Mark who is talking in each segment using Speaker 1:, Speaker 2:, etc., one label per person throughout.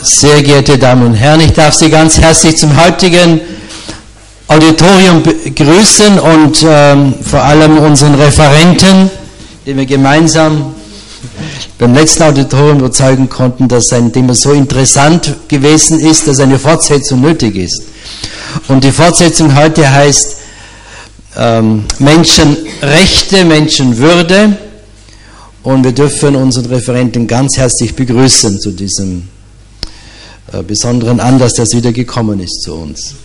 Speaker 1: Sehr geehrte Damen und Herren, ich darf Sie ganz herzlich zum heutigen Auditorium begrüßen und vor allem unseren Referenten, den wir gemeinsam beim letzten Auditorium überzeugen konnten, dass sein Thema so interessant gewesen ist, dass eine Fortsetzung nötig ist. Und die Fortsetzung heute heißt Menschenrechte, Menschenwürde. Und wir dürfen unseren Referenten ganz herzlich begrüßen zu diesem besonderen Anlass, dass er wieder gekommen ist zu uns.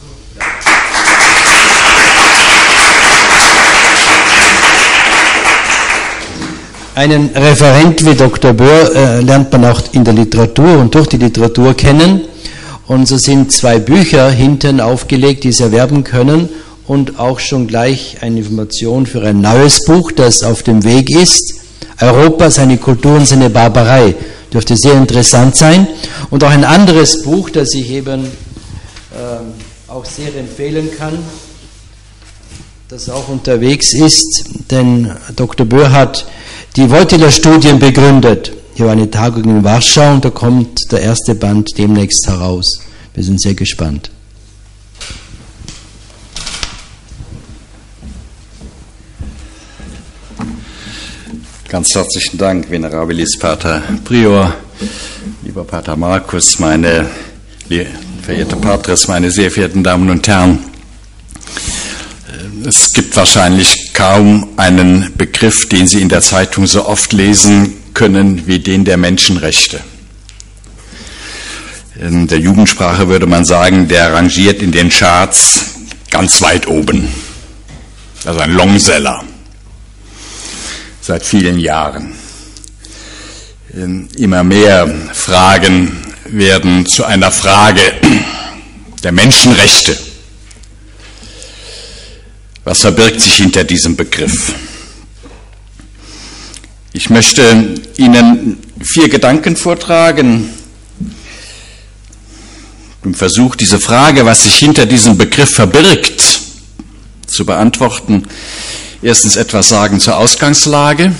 Speaker 1: Einen Referent wie Dr. Böhr lernt man auch in der Literatur und durch die Literatur kennen. Und so sind 2 Bücher hinten aufgelegt, die Sie erwerben können. Und auch schon gleich eine Information für ein neues Buch, das auf dem Weg ist. Europa, seine Kultur und seine Barbarei. Dürfte sehr interessant sein. Und auch ein anderes Buch, das ich eben auch sehr empfehlen kann, das auch unterwegs ist. Denn Dr. Böhr hat die Wojtyła-Studien begründet. Hier war eine Tagung in Warschau und da kommt der erste Band demnächst heraus. Wir sind sehr gespannt.
Speaker 2: Ganz herzlichen Dank, Venerabilis Pater Prior, lieber Pater Markus, meine verehrte Patres, meine sehr verehrten Damen und Herren. Es gibt wahrscheinlich kaum einen Begriff, den Sie in der Zeitung so oft lesen können, wie den der Menschenrechte. In der Jugendsprache würde man sagen, der rangiert in den Charts ganz weit oben. Also ein Longseller. Seit vielen Jahren. Immer mehr Fragen werden zu einer Frage der Menschenrechte. Was verbirgt sich hinter diesem Begriff? Ich möchte Ihnen 4 Gedanken vortragen, im Versuch, diese Frage, was sich hinter diesem Begriff verbirgt, zu beantworten. Erstens etwas sagen zur Ausgangslage,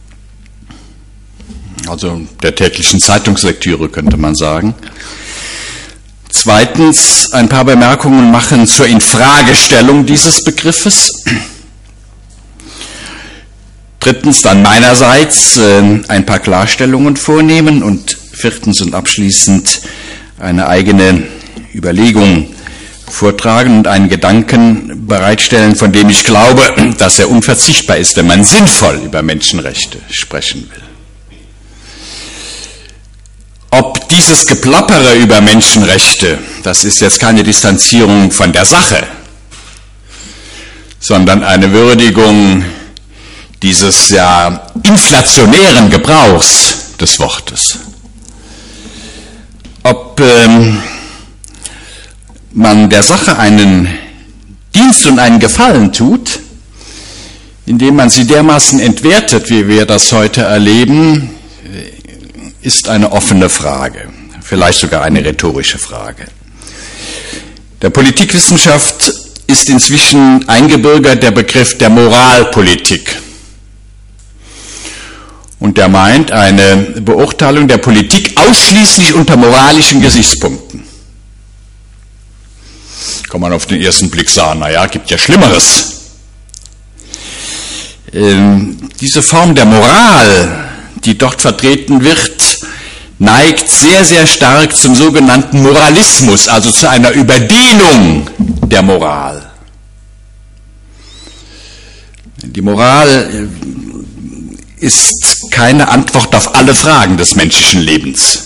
Speaker 2: also der täglichen Zeitungslektüre könnte man sagen. Zweitens ein paar Bemerkungen machen zur Infragestellung dieses Begriffes. Drittens dann meinerseits ein paar Klarstellungen vornehmen und viertens und abschließend eine eigene Überlegung vortragen und einen Gedanken bereitstellen, von dem ich glaube, dass er unverzichtbar ist, wenn man sinnvoll über Menschenrechte sprechen will. Ob dieses Geplappere über Menschenrechte, das ist jetzt keine Distanzierung von der Sache, sondern eine Würdigung dieses ja inflationären Gebrauchs des Wortes. Ob man der Sache einen Dienst und einen Gefallen tut, indem man sie dermaßen entwertet, wie wir das heute erleben, ist eine offene Frage, vielleicht sogar eine rhetorische Frage. Der Politikwissenschaft ist inzwischen eingebürgert der Begriff der Moralpolitik. Und der meint eine Beurteilung der Politik ausschließlich unter moralischen Gesichtspunkten. Kann man auf den ersten Blick sagen, naja, gibt ja Schlimmeres. Diese Form der Moral, die dort vertreten wird, neigt sehr, sehr stark zum sogenannten Moralismus, also zu einer Überdehnung der Moral. Die Moral ist keine Antwort auf alle Fragen des menschlichen Lebens.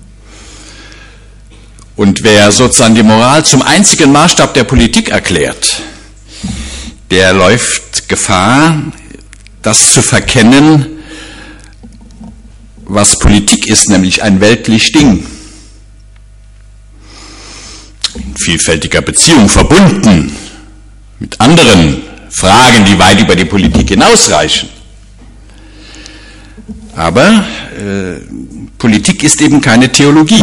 Speaker 2: Und wer sozusagen die Moral zum einzigen Maßstab der Politik erklärt, der läuft Gefahr, das zu verkennen, was Politik ist, nämlich ein weltlich Ding. In vielfältiger Beziehung verbunden mit anderen Fragen, die weit über die Politik hinausreichen. Aber Politik ist eben keine Theologie.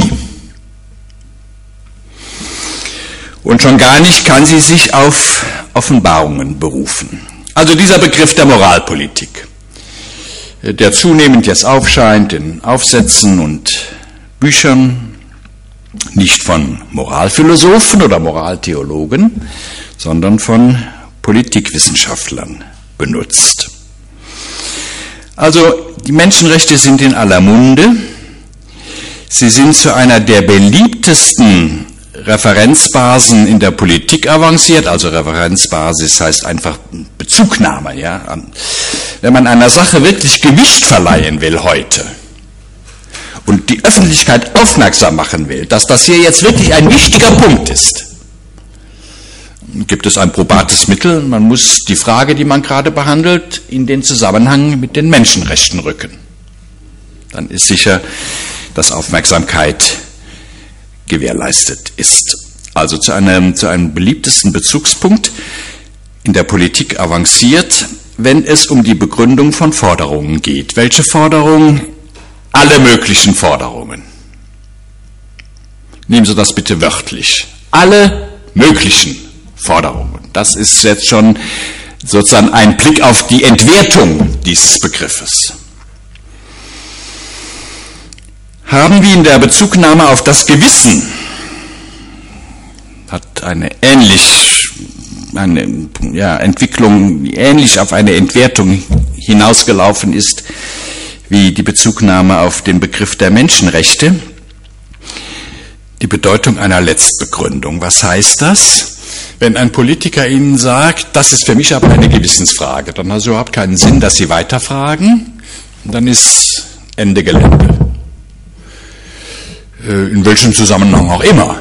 Speaker 2: Und schon gar nicht kann sie sich auf Offenbarungen berufen. Also dieser Begriff der Moralpolitik, der zunehmend jetzt aufscheint in Aufsätzen und Büchern, nicht von Moralphilosophen oder Moraltheologen, sondern von Politikwissenschaftlern benutzt. Also die Menschenrechte sind in aller Munde. Sie sind zu einer der beliebtesten Referenzbasen in der Politik avanciert. Also Referenzbasis heißt einfach Bezugnahme. Ja? Wenn man einer Sache wirklich Gewicht verleihen will heute und die Öffentlichkeit aufmerksam machen will, dass das hier jetzt wirklich ein wichtiger Punkt ist, gibt es ein probates Mittel. Man muss die Frage, die man gerade behandelt, in den Zusammenhang mit den Menschenrechten rücken. Dann ist sicher, dass Aufmerksamkeit gewährleistet ist. Also zu einem beliebtesten Bezugspunkt in der Politik avanciert, wenn es um die Begründung von Forderungen geht. Welche Forderungen? Alle möglichen Forderungen. Nehmen Sie das bitte wörtlich. Alle möglichen Forderungen. Das ist jetzt schon sozusagen ein Blick auf die Entwertung dieses Begriffes. Haben wir in der Bezugnahme auf das Gewissen, hat eine Entwicklung, die ähnlich auf eine Entwertung hinausgelaufen ist, wie die Bezugnahme auf den Begriff der Menschenrechte, die Bedeutung einer Letztbegründung. Was heißt das? Wenn ein Politiker Ihnen sagt, das ist für mich aber eine Gewissensfrage, dann hat es überhaupt keinen Sinn, dass Sie weiterfragen, und dann ist Ende Gelände. In welchem Zusammenhang auch immer.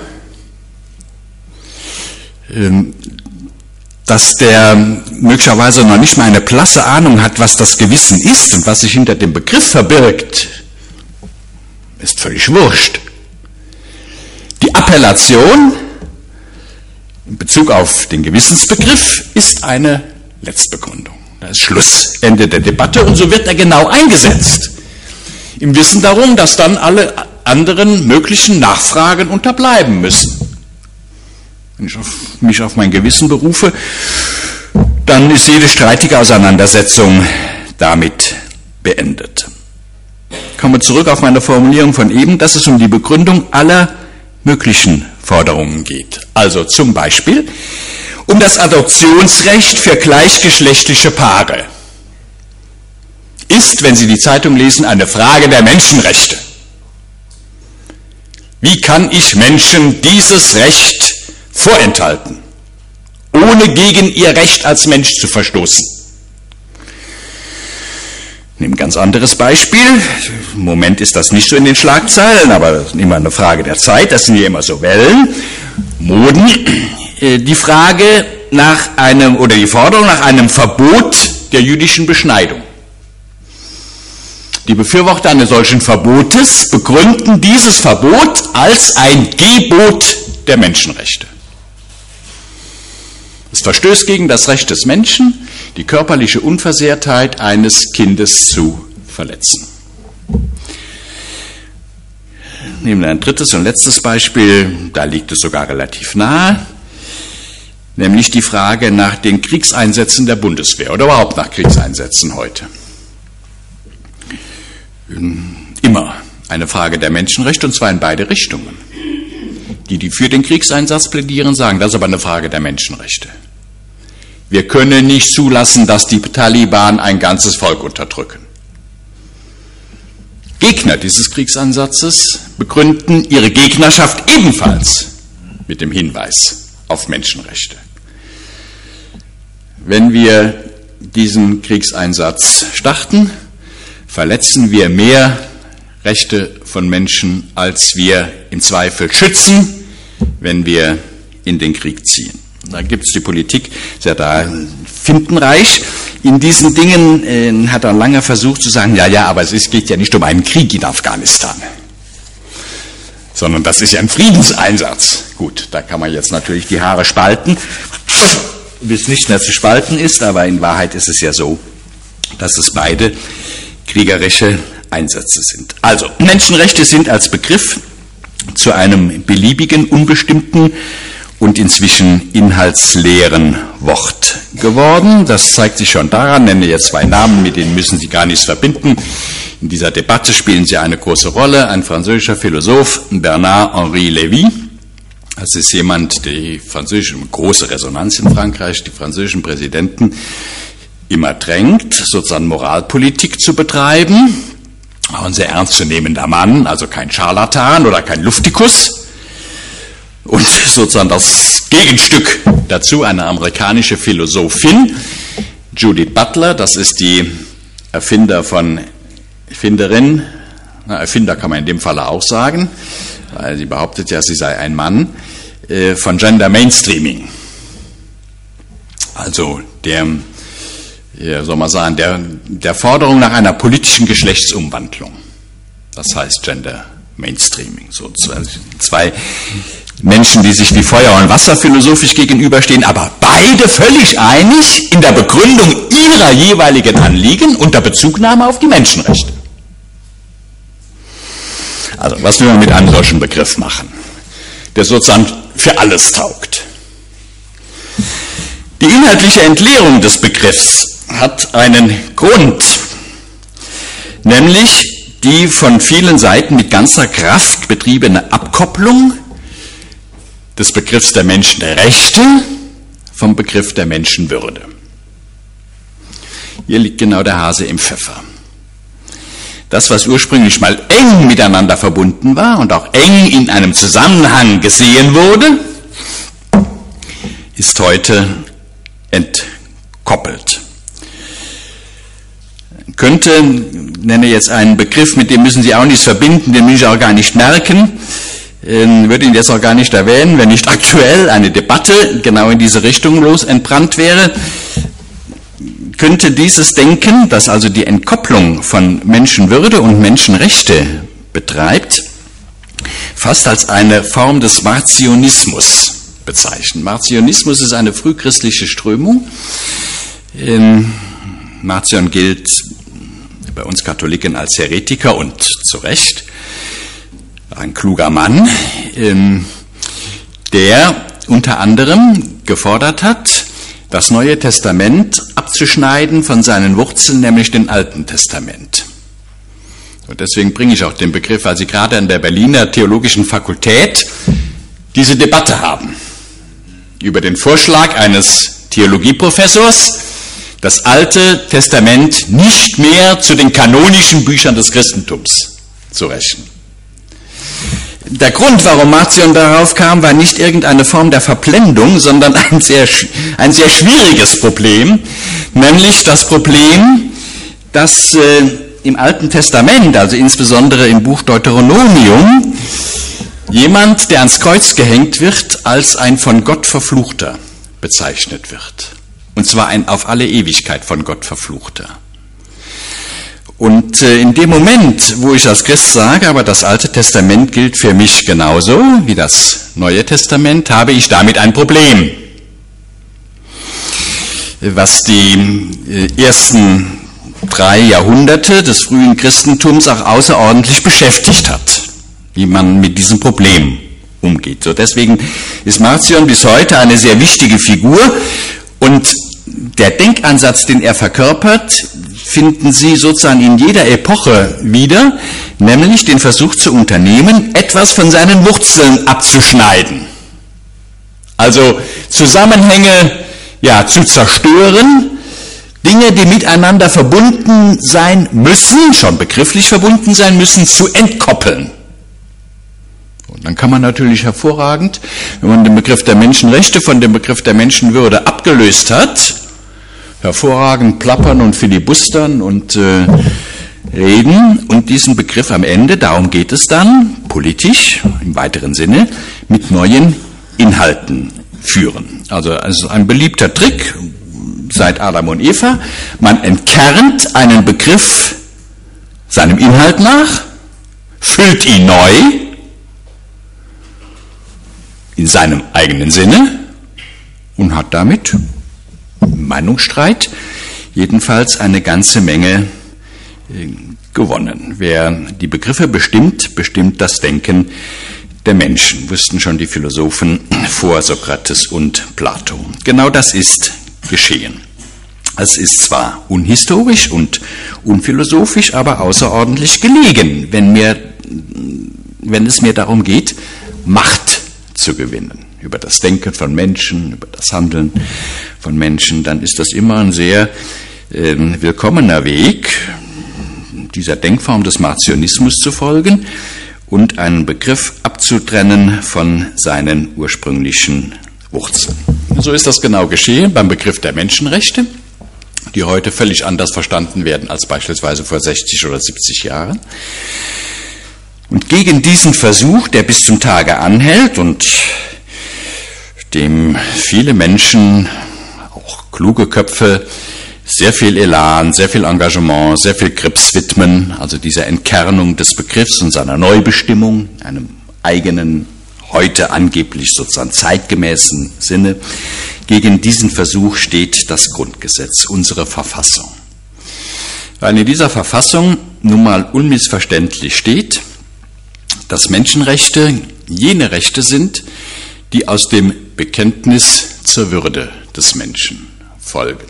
Speaker 2: Dass der möglicherweise noch nicht mal eine blasse Ahnung hat, was das Gewissen ist und was sich hinter dem Begriff verbirgt, ist völlig wurscht. Die Appellation in Bezug auf den Gewissensbegriff ist eine Letztbegründung. Da ist Schluss, Ende der Debatte, und so wird er genau eingesetzt. Im Wissen darum, dass dann alle anderen möglichen Nachfragen unterbleiben müssen. Wenn ich mich auf mein Gewissen berufe, dann ist jede streitige Auseinandersetzung damit beendet. Kommen wir zurück auf meine Formulierung von eben, dass es um die Begründung aller möglichen Forderungen geht. Also zum Beispiel um das Adoptionsrecht für gleichgeschlechtliche Paare. Ist, wenn Sie die Zeitung lesen, eine Frage der Menschenrechte. Wie kann ich Menschen dieses Recht vorenthalten, ohne gegen ihr Recht als Mensch zu verstoßen? Ich nehme ein ganz anderes Beispiel. Im Moment ist das nicht so in den Schlagzeilen, aber das ist immer eine Frage der Zeit. Das sind ja immer so Wellen, Moden. Die Frage nach einem, oder die Forderung nach einem Verbot der jüdischen Beschneidung. Die Befürworter eines solchen Verbotes begründen dieses Verbot als ein Gebot der Menschenrechte. Es verstößt gegen das Recht des Menschen, die körperliche Unversehrtheit eines Kindes zu verletzen. Nehmen wir ein drittes und letztes Beispiel, da liegt es sogar relativ nahe, nämlich die Frage nach den Kriegseinsätzen der Bundeswehr oder überhaupt nach Kriegseinsätzen heute. Immer eine Frage der Menschenrechte, und zwar in beide Richtungen. Die für den Kriegseinsatz plädieren, sagen, das ist aber eine Frage der Menschenrechte. Wir können nicht zulassen, dass die Taliban ein ganzes Volk unterdrücken. Gegner dieses Kriegseinsatzes begründen ihre Gegnerschaft ebenfalls mit dem Hinweis auf Menschenrechte. Wenn wir diesen Kriegseinsatz starten, verletzen wir mehr Rechte von Menschen, als wir im Zweifel schützen, wenn wir in den Krieg ziehen. Da gibt es die Politik, ist ja da findenreich. In diesen Dingen hat er lange versucht zu sagen, ja, aber es geht ja nicht um einen Krieg in Afghanistan, sondern das ist ja ein Friedenseinsatz. Gut, da kann man jetzt natürlich die Haare spalten, bis nicht mehr zu spalten ist, aber in Wahrheit ist es ja so, dass es beide kriegerische Einsätze sind. Also, Menschenrechte sind als Begriff zu einem beliebigen, unbestimmten und inzwischen inhaltsleeren Wort geworden. Das zeigt sich schon daran, nenne jetzt 2 Namen, mit denen müssen Sie gar nichts verbinden. In dieser Debatte spielen sie eine große Rolle. Ein französischer Philosoph, Bernard-Henri Lévy. Das ist jemand, die französische, große Resonanz in Frankreich, die französischen Präsidenten immer drängt, sozusagen Moralpolitik zu betreiben. Auch ein sehr ernstzunehmender Mann, also kein Scharlatan oder kein Luftikus. Und sozusagen das Gegenstück dazu, eine amerikanische Philosophin, Judith Butler, das ist die Erfinderin, Erfinder kann man in dem Falle auch sagen, weil sie behauptet ja, sie sei ein Mann, von Gender Mainstreaming. Also soll man sagen, der Forderung nach einer politischen Geschlechtsumwandlung. Das heißt Gender Mainstreaming. So 2 Menschen, die sich wie Feuer und Wasser philosophisch gegenüberstehen, aber beide völlig einig in der Begründung ihrer jeweiligen Anliegen unter Bezugnahme auf die Menschenrechte. Also, was will man mit einem solchen Begriff machen, der sozusagen für alles taugt? Die inhaltliche Entleerung des Begriffs hat einen Grund, nämlich die von vielen Seiten mit ganzer Kraft betriebene Abkopplung des Begriffs der Menschenrechte vom Begriff der Menschenwürde. Hier liegt genau der Hase im Pfeffer. Das, was ursprünglich mal eng miteinander verbunden war und auch eng in einem Zusammenhang gesehen wurde, ist heute entkoppelt. Nenne jetzt einen Begriff, mit dem müssen Sie auch nichts verbinden, den müssen Sie auch gar nicht merken, würde ihn jetzt auch gar nicht erwähnen, wenn nicht aktuell eine Debatte genau in diese Richtung entbrannt wäre, könnte dieses Denken, das also die Entkopplung von Menschenwürde und Menschenrechte betreibt, fast als eine Form des Marcionismus bezeichnen. Marcionismus ist eine frühchristliche Strömung. Marcion gilt bei uns Katholiken als Heretiker und zu Recht. Ein kluger Mann, der unter anderem gefordert hat, das Neue Testament abzuschneiden von seinen Wurzeln, nämlich dem Alten Testament. Und deswegen bringe ich auch den Begriff, weil Sie gerade an der Berliner Theologischen Fakultät diese Debatte haben, über den Vorschlag eines Theologieprofessors, das Alte Testament nicht mehr zu den kanonischen Büchern des Christentums zu rechnen. Der Grund, warum Marcion darauf kam, war nicht irgendeine Form der Verblendung, sondern ein sehr schwieriges Problem, nämlich das Problem, dass im Alten Testament, also insbesondere im Buch Deuteronomium, jemand, der ans Kreuz gehängt wird, als ein von Gott Verfluchter bezeichnet wird. Und zwar ein auf alle Ewigkeit von Gott Verfluchter. Und in dem Moment, wo ich als Christ sage, aber das Alte Testament gilt für mich genauso wie das Neue Testament, habe ich damit ein Problem. Was die ersten 3 Jahrhunderte des frühen Christentums auch außerordentlich beschäftigt hat, wie man mit diesem Problem umgeht. So deswegen ist Marcion bis heute eine sehr wichtige Figur und der Denkansatz, den er verkörpert, finden Sie sozusagen in jeder Epoche wieder, nämlich den Versuch zu unternehmen, etwas von seinen Wurzeln abzuschneiden. Also Zusammenhänge zu zerstören, Dinge, die miteinander verbunden sein müssen, schon begrifflich verbunden sein müssen, zu entkoppeln. Und dann kann man natürlich hervorragend, wenn man den Begriff der Menschenrechte von dem Begriff der Menschenwürde abgelöst hat, hervorragend plappern und filibustern und reden und diesen Begriff am Ende, darum geht es dann, politisch, im weiteren Sinne, mit neuen Inhalten führen. Also ein beliebter Trick seit Adam und Eva, man entkernt einen Begriff seinem Inhalt nach, füllt ihn neu, in seinem eigenen Sinne und hat damit Meinungsstreit, jedenfalls eine ganze Menge gewonnen. Wer die Begriffe bestimmt, bestimmt das Denken der Menschen, wussten schon die Philosophen vor Sokrates und Plato. Genau das ist geschehen. Es ist zwar unhistorisch und unphilosophisch, aber außerordentlich gelegen, wenn es mir darum geht, Macht zu gewinnen. Über das Denken von Menschen, über das Handeln von Menschen, dann ist das immer ein sehr willkommener Weg, dieser Denkform des Martionismus zu folgen und einen Begriff abzutrennen von seinen ursprünglichen Wurzeln. So ist das genau geschehen beim Begriff der Menschenrechte, die heute völlig anders verstanden werden als beispielsweise vor 60 oder 70 Jahren. Und gegen diesen Versuch, der bis zum Tage anhält und dem viele Menschen, auch kluge Köpfe, sehr viel Elan, sehr viel Engagement, sehr viel Grips widmen, also dieser Entkernung des Begriffs und seiner Neubestimmung, einem eigenen, heute angeblich sozusagen zeitgemäßen Sinne. Gegen diesen Versuch steht das Grundgesetz, unsere Verfassung. Weil in dieser Verfassung nun mal unmissverständlich steht, dass Menschenrechte jene Rechte sind, die aus dem Bekenntnis zur Würde des Menschen folgen.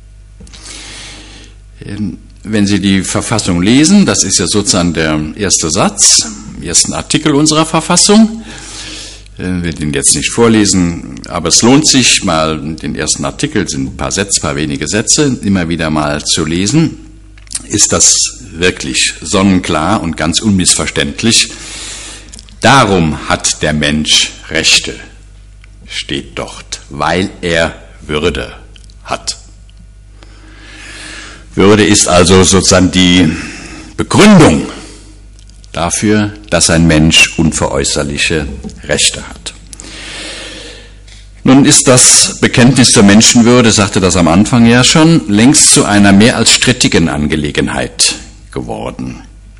Speaker 2: Wenn Sie die Verfassung lesen, das ist ja sozusagen der erste Satz, im ersten Artikel unserer Verfassung, ich will den jetzt nicht vorlesen, aber es lohnt sich mal, den ersten Artikel, sind ein paar Sätze, paar wenige Sätze, immer wieder mal zu lesen, ist das wirklich sonnenklar und ganz unmissverständlich. Darum hat der Mensch Rechte, steht dort, weil er Würde hat. Würde ist also sozusagen die Begründung dafür, dass ein Mensch unveräußerliche Rechte hat. Nun ist das Bekenntnis zur Menschenwürde, sagte das am Anfang ja schon, längst zu einer mehr als strittigen Angelegenheit geworden.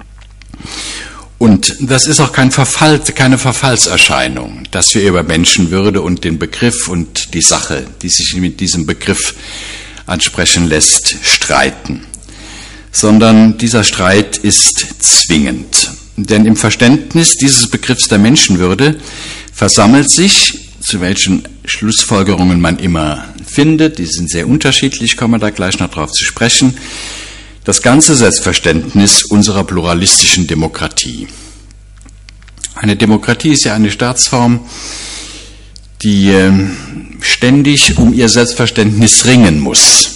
Speaker 2: Und das ist auch keine Verfallserscheinung, dass wir über Menschenwürde und den Begriff und die Sache, die sich mit diesem Begriff ansprechen lässt, streiten. Sondern dieser Streit ist zwingend. Denn im Verständnis dieses Begriffs der Menschenwürde versammelt sich, zu welchen Schlussfolgerungen man immer findet, die sind sehr unterschiedlich, kommen wir da gleich noch drauf zu sprechen, das ganze Selbstverständnis unserer pluralistischen Demokratie. Eine Demokratie ist ja eine Staatsform, die ständig um ihr Selbstverständnis ringen muss.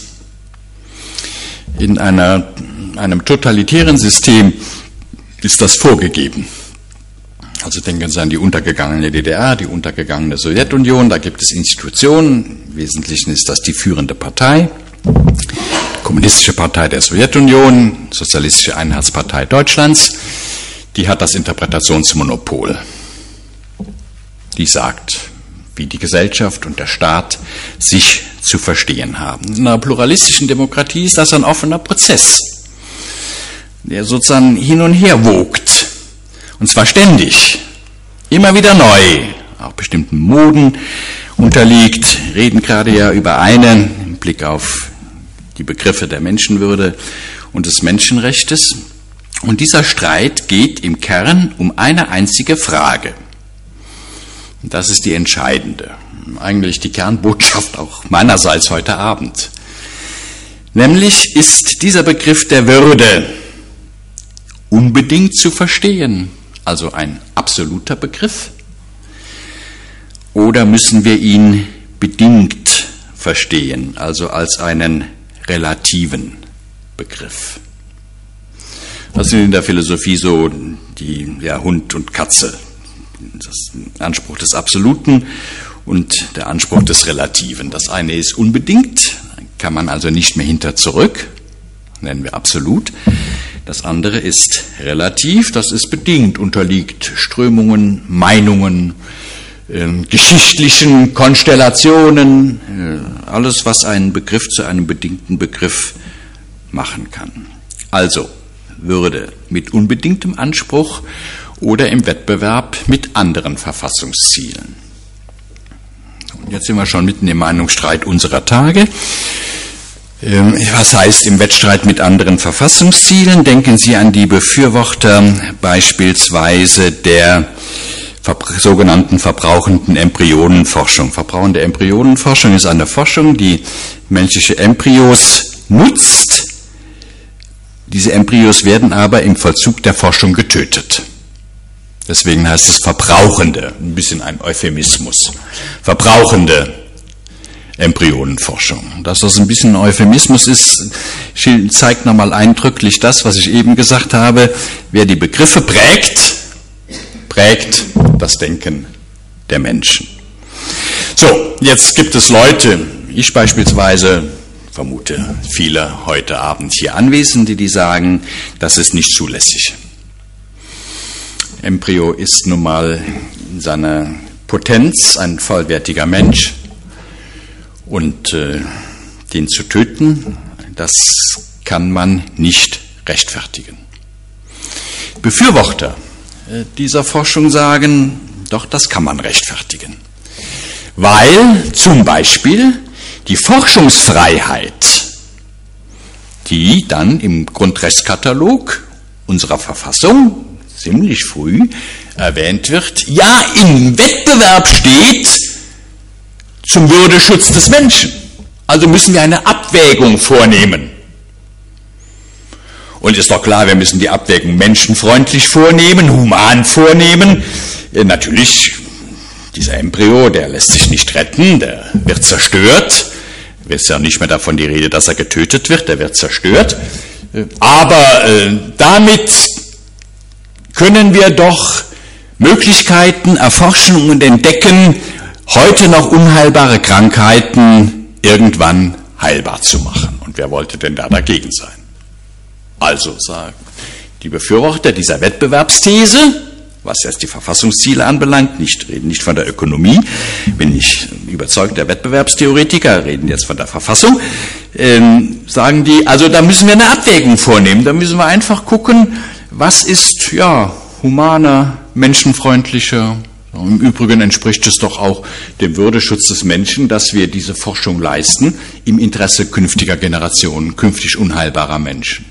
Speaker 2: In einem totalitären System ist das vorgegeben. Also denken Sie an die untergegangene DDR, die untergegangene Sowjetunion, da gibt es Institutionen, im Wesentlichen ist das die führende Partei, die Kommunistische Partei der Sowjetunion, Sozialistische Einheitspartei Deutschlands, die hat das Interpretationsmonopol. Die sagt, wie die Gesellschaft und der Staat sich zu verstehen haben. In einer pluralistischen Demokratie ist das ein offener Prozess, der sozusagen hin und her wogt. Und zwar ständig, immer wieder neu, auch bestimmten Moden unterliegt. Wir reden gerade ja über einen, im Blick auf die Begriffe der Menschenwürde und des Menschenrechtes. Und dieser Streit geht im Kern um eine einzige Frage. Und das ist die entscheidende, eigentlich die Kernbotschaft auch meinerseits heute Abend. Nämlich ist dieser Begriff der Würde unbedingt zu verstehen, also ein absoluter Begriff, oder müssen wir ihn bedingt verstehen, also als einen relativen Begriff. Das sind in der Philosophie so die Hund und Katze, das Anspruch des Absoluten und der Anspruch des Relativen. Das eine ist unbedingt, kann man also nicht mehr hinter zurück, nennen wir absolut. Das andere ist relativ, das ist bedingt, unterliegt Strömungen, Meinungen, geschichtlichen Konstellationen, alles, was einen Begriff zu einem bedingten Begriff machen kann. Also Würde mit unbedingtem Anspruch oder im Wettbewerb mit anderen Verfassungszielen. Und jetzt sind wir schon mitten im Meinungsstreit unserer Tage. Was heißt im Wettstreit mit anderen Verfassungszielen? Denken Sie an die Befürworter beispielsweise der sogenannten verbrauchenden Embryonenforschung. Verbrauchende Embryonenforschung ist eine Forschung, die menschliche Embryos nutzt. Diese Embryos werden aber im Vollzug der Forschung getötet. Deswegen heißt es verbrauchende, ein bisschen ein Euphemismus. Verbrauchende Embryonenforschung. Dass das ein bisschen ein Euphemismus ist, zeigt nochmal eindrücklich das, was ich eben gesagt habe. Wer die Begriffe prägt das Denken der Menschen. So, jetzt gibt es Leute, ich beispielsweise, vermute viele heute Abend hier Anwesende, die sagen, das ist nicht zulässig. Embryo ist nun mal in seiner Potenz ein vollwertiger Mensch und den zu töten, das kann man nicht rechtfertigen. Befürworter dieser Forschung sagen, doch, das kann man rechtfertigen. Weil zum Beispiel die Forschungsfreiheit, die dann im Grundrechtskatalog unserer Verfassung ziemlich früh erwähnt wird, ja im Wettbewerb steht zum Würdeschutz des Menschen. Also müssen wir eine Abwägung vornehmen. Und ist doch klar, wir müssen die Abwägung menschenfreundlich vornehmen, human vornehmen. Natürlich, dieser Embryo, der lässt sich nicht retten, der wird zerstört. Es ist ja nicht mehr davon die Rede, dass er getötet wird, der wird zerstört. Aber damit können wir doch Möglichkeiten erforschen und entdecken, heute noch unheilbare Krankheiten irgendwann heilbar zu machen. Und wer wollte denn da dagegen sein? Also sagen die Befürworter dieser Wettbewerbsthese, was jetzt die Verfassungsziele anbelangt, reden nicht von der Ökonomie, bin ich überzeugter Wettbewerbstheoretiker, reden jetzt von der Verfassung, sagen die, also da müssen wir eine Abwägung vornehmen, da müssen wir einfach gucken, was ist humaner, menschenfreundlicher. Im Übrigen entspricht es doch auch dem Würdeschutz des Menschen, dass wir diese Forschung leisten im Interesse künftiger Generationen, künftig unheilbarer Menschen.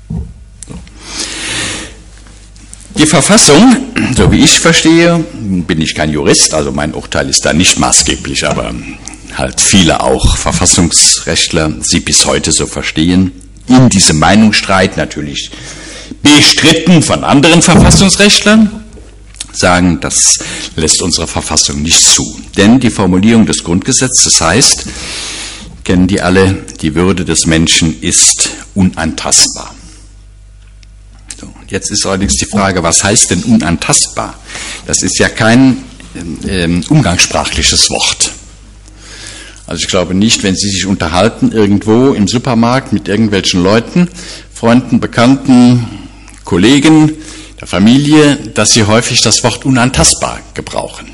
Speaker 2: Die Verfassung, so wie ich verstehe, bin ich kein Jurist, also mein Urteil ist da nicht maßgeblich, aber halt viele auch Verfassungsrechtler sie bis heute so verstehen, in diesem Meinungsstreit natürlich bestritten von anderen Verfassungsrechtlern, sagen, das lässt unsere Verfassung nicht zu. Denn die Formulierung des Grundgesetzes heißt, kennen die alle, die Würde des Menschen ist unantastbar. So, jetzt ist allerdings die Frage, was heißt denn unantastbar? Das ist ja kein umgangssprachliches Wort. Also ich glaube nicht, wenn Sie sich unterhalten irgendwo im Supermarkt mit irgendwelchen Leuten, Freunden, Bekannten, Kollegen, der Familie, dass Sie häufig das Wort unantastbar gebrauchen.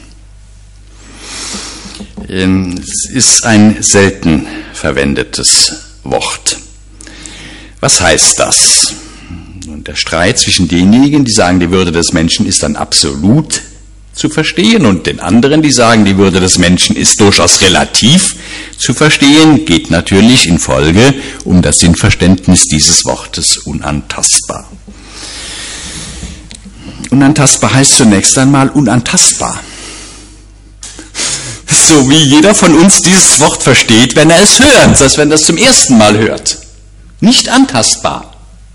Speaker 2: Es ist ein selten verwendetes Wort. Was heißt das? Und der Streit zwischen denjenigen, die sagen, die Würde des Menschen ist dann absolut zu verstehen, und den anderen, die sagen, die Würde des Menschen ist durchaus relativ zu verstehen, geht natürlich in Folge um das Sinnverständnis dieses Wortes unantastbar. Unantastbar heißt zunächst einmal unantastbar. So wie jeder von uns dieses Wort versteht, wenn er es hört, das heißt, wenn er es zum ersten Mal hört. Nicht antastbar.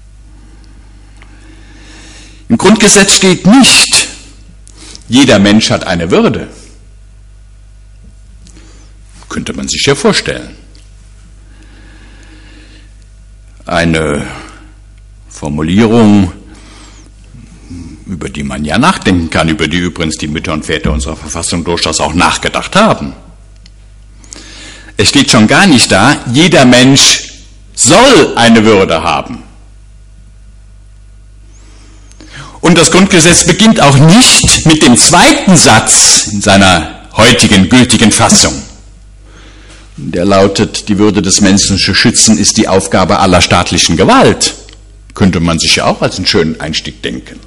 Speaker 2: Im Grundgesetz steht nicht, jeder Mensch hat eine Würde. Könnte man sich ja vorstellen. Eine Formulierung, über die man ja nachdenken kann, über die übrigens die Mütter und Väter unserer Verfassung durchaus auch nachgedacht haben. Es steht schon gar nicht da, jeder Mensch soll eine Würde haben. Und das Grundgesetz beginnt auch nicht mit dem zweiten Satz in seiner heutigen gültigen Fassung. Der lautet, die Würde des Menschen zu schützen ist die Aufgabe aller staatlichen Gewalt. Könnte man sich ja auch als einen schönen Einstieg denken.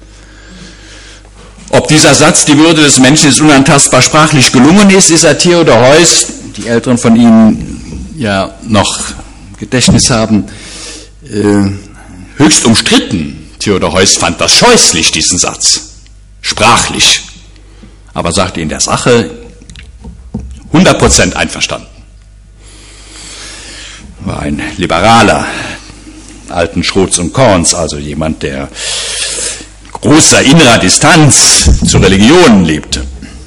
Speaker 2: Ob dieser Satz, die Würde des Menschen ist unantastbar, sprachlich gelungen ist er Theodor Heuss, die Älteren von Ihnen ja noch Gedächtnis haben, höchst umstritten. Theodor Heuss fand das scheußlich, diesen Satz, sprachlich. aber sagte in der Sache 100% einverstanden. War ein Liberaler, alten Schrots und Korns, also jemand, der großer innerer Distanz zur Religion lebte.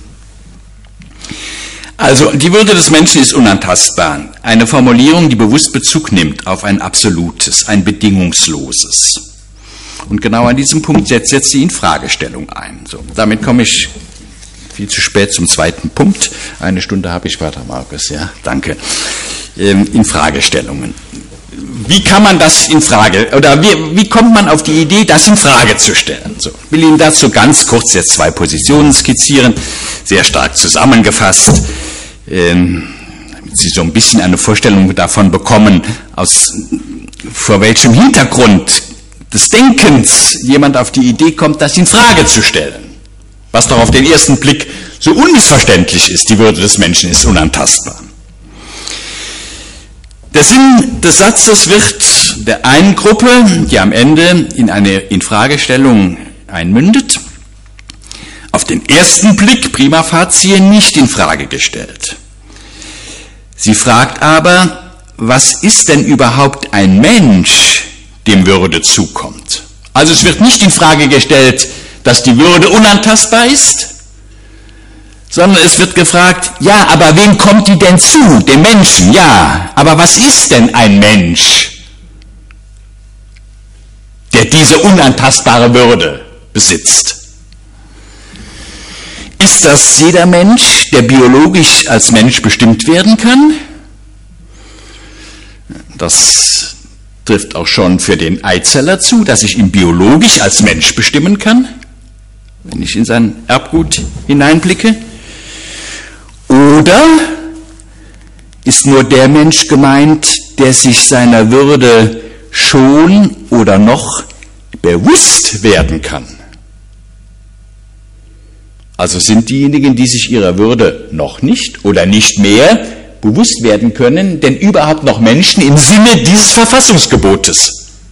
Speaker 2: Also die Würde des Menschen ist unantastbar. Eine Formulierung, die bewusst Bezug nimmt auf ein Absolutes, ein Bedingungsloses. Und genau an diesem Punkt setzt jetzt die Infragestellung ein. So, damit komme ich viel zu spät zum zweiten Punkt. 1 Stunde habe ich, Pater Markus, ja, danke. Infragestellungen. Wie kann man das in Frage, oder wie kommt man auf die Idee, das in Frage zu stellen? So, ich will Ihnen dazu ganz kurz jetzt 2 Positionen skizzieren, sehr stark zusammengefasst, damit Sie so ein bisschen eine Vorstellung davon bekommen, vor welchem Hintergrund des Denkens jemand auf die Idee kommt, das in Frage zu stellen. Was doch auf den ersten Blick so unmissverständlich ist, die Würde des Menschen ist unantastbar. Der Sinn des Satzes wird der einen Gruppe, die am Ende in eine Infragestellung einmündet, auf den ersten Blick prima facie nicht in Frage gestellt. Sie fragt aber, was ist denn überhaupt ein Mensch, dem Würde zukommt? Also es wird nicht in Frage gestellt, dass die Würde unantastbar ist, sondern es wird gefragt, ja, aber wem kommt die denn zu? Dem Menschen, ja. Aber was ist denn ein Mensch, der diese unantastbare Würde besitzt? Ist das jeder Mensch, der biologisch als Mensch bestimmt werden kann? Das trifft auch schon für den Eizeller zu, dass ich ihn biologisch als Mensch bestimmen kann, wenn ich in sein Erbgut hineinblicke. Oder ist nur der Mensch gemeint, der sich seiner Würde schon oder noch bewusst werden kann? Also sind diejenigen, die sich ihrer Würde noch nicht oder nicht mehr bewusst werden können, denn überhaupt noch Menschen im Sinne dieses Verfassungsgebotes?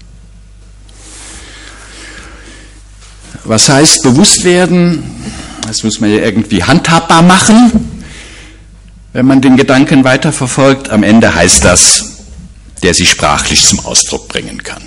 Speaker 2: Was heißt bewusst werden? Das muss man ja irgendwie handhabbar machen. Wenn man den Gedanken weiterverfolgt, am Ende heißt das, der sich sprachlich zum Ausdruck bringen kann.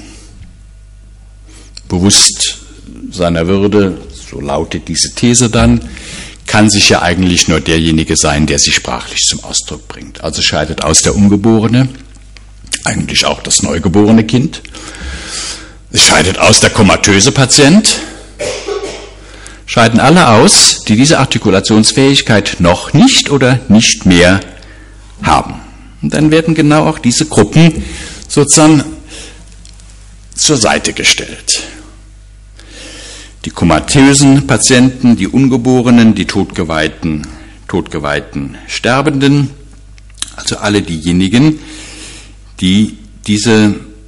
Speaker 2: Bewusst seiner Würde, so lautet diese These dann, kann sich ja eigentlich nur derjenige sein, der sich sprachlich zum Ausdruck bringt. Also scheidet aus der Ungeborene, eigentlich auch das neugeborene Kind. Es scheidet aus der komatöse Patient. Scheiden alle aus, die diese Artikulationsfähigkeit noch nicht oder nicht mehr haben. Und dann werden genau auch diese Gruppen sozusagen zur Seite gestellt. Die komatösen Patienten, die Ungeborenen, die todgeweihten Sterbenden, also alle diejenigen, die dieses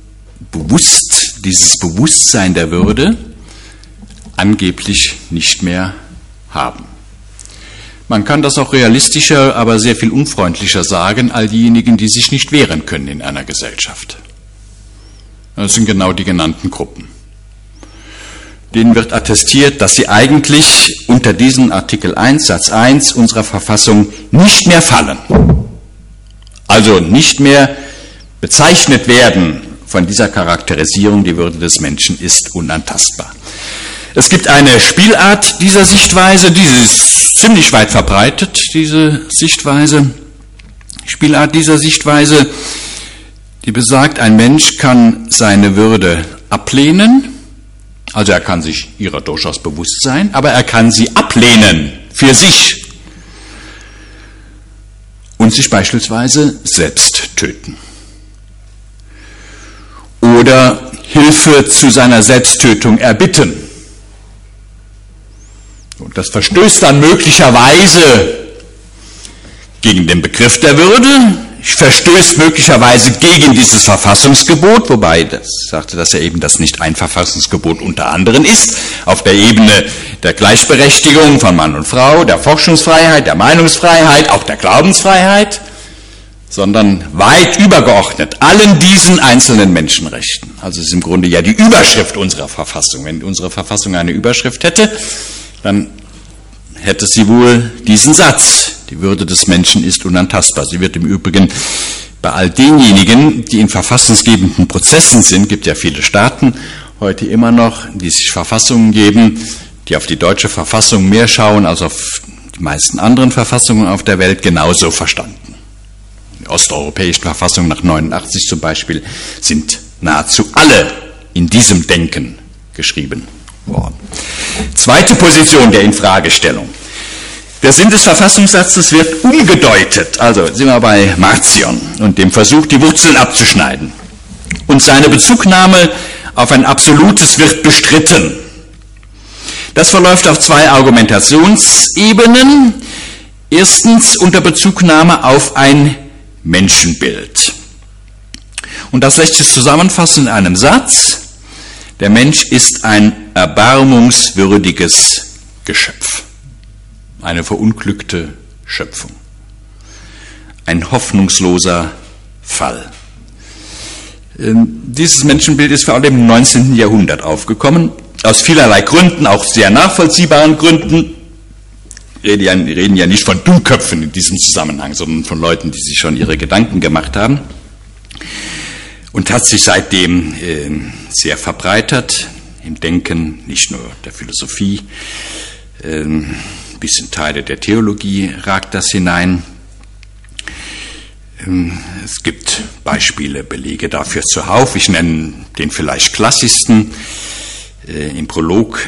Speaker 2: Bewusstsein der Würde angeblich nicht mehr haben. Man kann das auch realistischer, aber sehr viel unfreundlicher sagen, all diejenigen, die sich nicht wehren können in einer Gesellschaft. Das sind genau die genannten Gruppen. Denen wird attestiert, dass sie eigentlich unter diesen Artikel 1, Satz 1 unserer Verfassung nicht mehr fallen. Also nicht mehr bezeichnet werden von dieser Charakterisierung, die Würde des Menschen ist unantastbar. Es gibt eine Spielart dieser Sichtweise, die ist ziemlich weit verbreitet, diese Sichtweise. Spielart dieser Sichtweise, die besagt, ein Mensch kann seine Würde ablehnen, also er kann sich ihrer durchaus bewusst sein, aber er kann sie ablehnen für sich und sich beispielsweise selbst töten. Oder Hilfe zu seiner Selbsttötung erbitten. Und das verstößt dann möglicherweise gegen den Begriff der Würde, verstößt möglicherweise gegen dieses Verfassungsgebot, wobei das sagte, dass ja eben das nicht ein Verfassungsgebot unter anderen ist, auf der Ebene der Gleichberechtigung von Mann und Frau, der Forschungsfreiheit, der Meinungsfreiheit, auch der Glaubensfreiheit, sondern weit übergeordnet allen diesen einzelnen Menschenrechten. Also es ist im Grunde ja die Überschrift unserer Verfassung. Wenn unsere Verfassung eine Überschrift hätte, dann hätte sie wohl diesen Satz: Die Würde des Menschen ist unantastbar. Sie wird im Übrigen bei all denjenigen, die in verfassungsgebenden Prozessen sind, gibt ja viele Staaten heute immer noch, die sich Verfassungen geben, die auf die deutsche Verfassung mehr schauen als auf die meisten anderen Verfassungen auf der Welt, genauso verstanden. Die osteuropäischen Verfassungen nach 89 zum Beispiel sind nahezu alle in diesem Denken geschrieben worden. Zweite Position der Infragestellung. Der Sinn des Verfassungssatzes wird umgedeutet, also sind wir bei Marcion und dem Versuch, die Wurzeln abzuschneiden. Und seine Bezugnahme auf ein Absolutes wird bestritten. Das verläuft auf zwei Argumentationsebenen. Erstens unter Bezugnahme auf ein Menschenbild. Und das lässt sich zusammenfassen in einem Satz: Der Mensch ist ein erbarmungswürdiges Geschöpf. Eine verunglückte Schöpfung. Ein hoffnungsloser Fall. Dieses Menschenbild ist vor allem im 19. Jahrhundert aufgekommen, aus vielerlei Gründen, auch sehr nachvollziehbaren Gründen. Wir reden ja nicht von Dummköpfen in diesem Zusammenhang, sondern von Leuten, die sich schon ihre Gedanken gemacht haben. Und hat sich seitdem sehr verbreitert im Denken, nicht nur der Philosophie, bis in Teile der Theologie ragt das hinein. Es gibt Beispiele, Belege dafür zuhauf. Ich nenne den vielleicht klassischsten im Prolog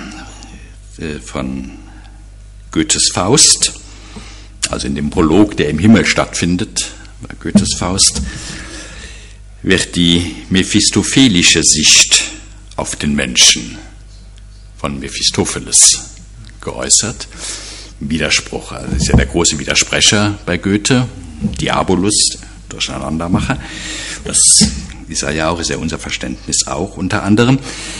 Speaker 2: von Goethes Faust, also in dem Prolog, der im Himmel stattfindet, bei Goethes Faust, wird die mephistophelische Sicht auf den Menschen von Mephistopheles geäußert. Widerspruch, also ist ja der große Widersprecher bei Goethe, Diabolus, Durcheinandermacher. Das ist er ja auch, ist ja unser Verständnis auch unter anderem.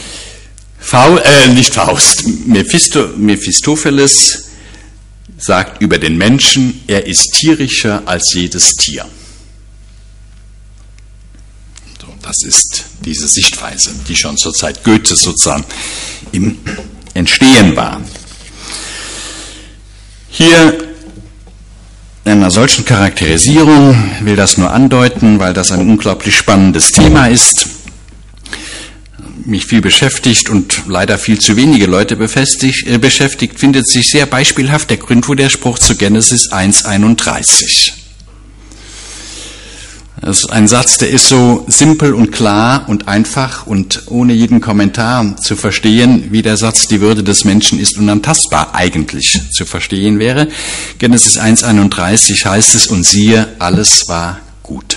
Speaker 2: Mephistopheles sagt über den Menschen, er ist tierischer als jedes Tier. So, das ist diese Sichtweise, die schon zur Zeit Goethes sozusagen im Entstehen war. Hier in einer solchen Charakterisierung will das nur andeuten, weil das ein unglaublich spannendes Thema ist, mich viel beschäftigt und leider viel zu wenige Leute beschäftigt, findet sich sehr beispielhaft der Grundwiderspruch zu Genesis 1,31. Das ist ein Satz, der ist so simpel und klar und einfach und ohne jeden Kommentar zu verstehen, wie der Satz, die Würde des Menschen ist unantastbar, eigentlich zu verstehen wäre. Genesis 1,31 heißt es, und siehe, alles war gut.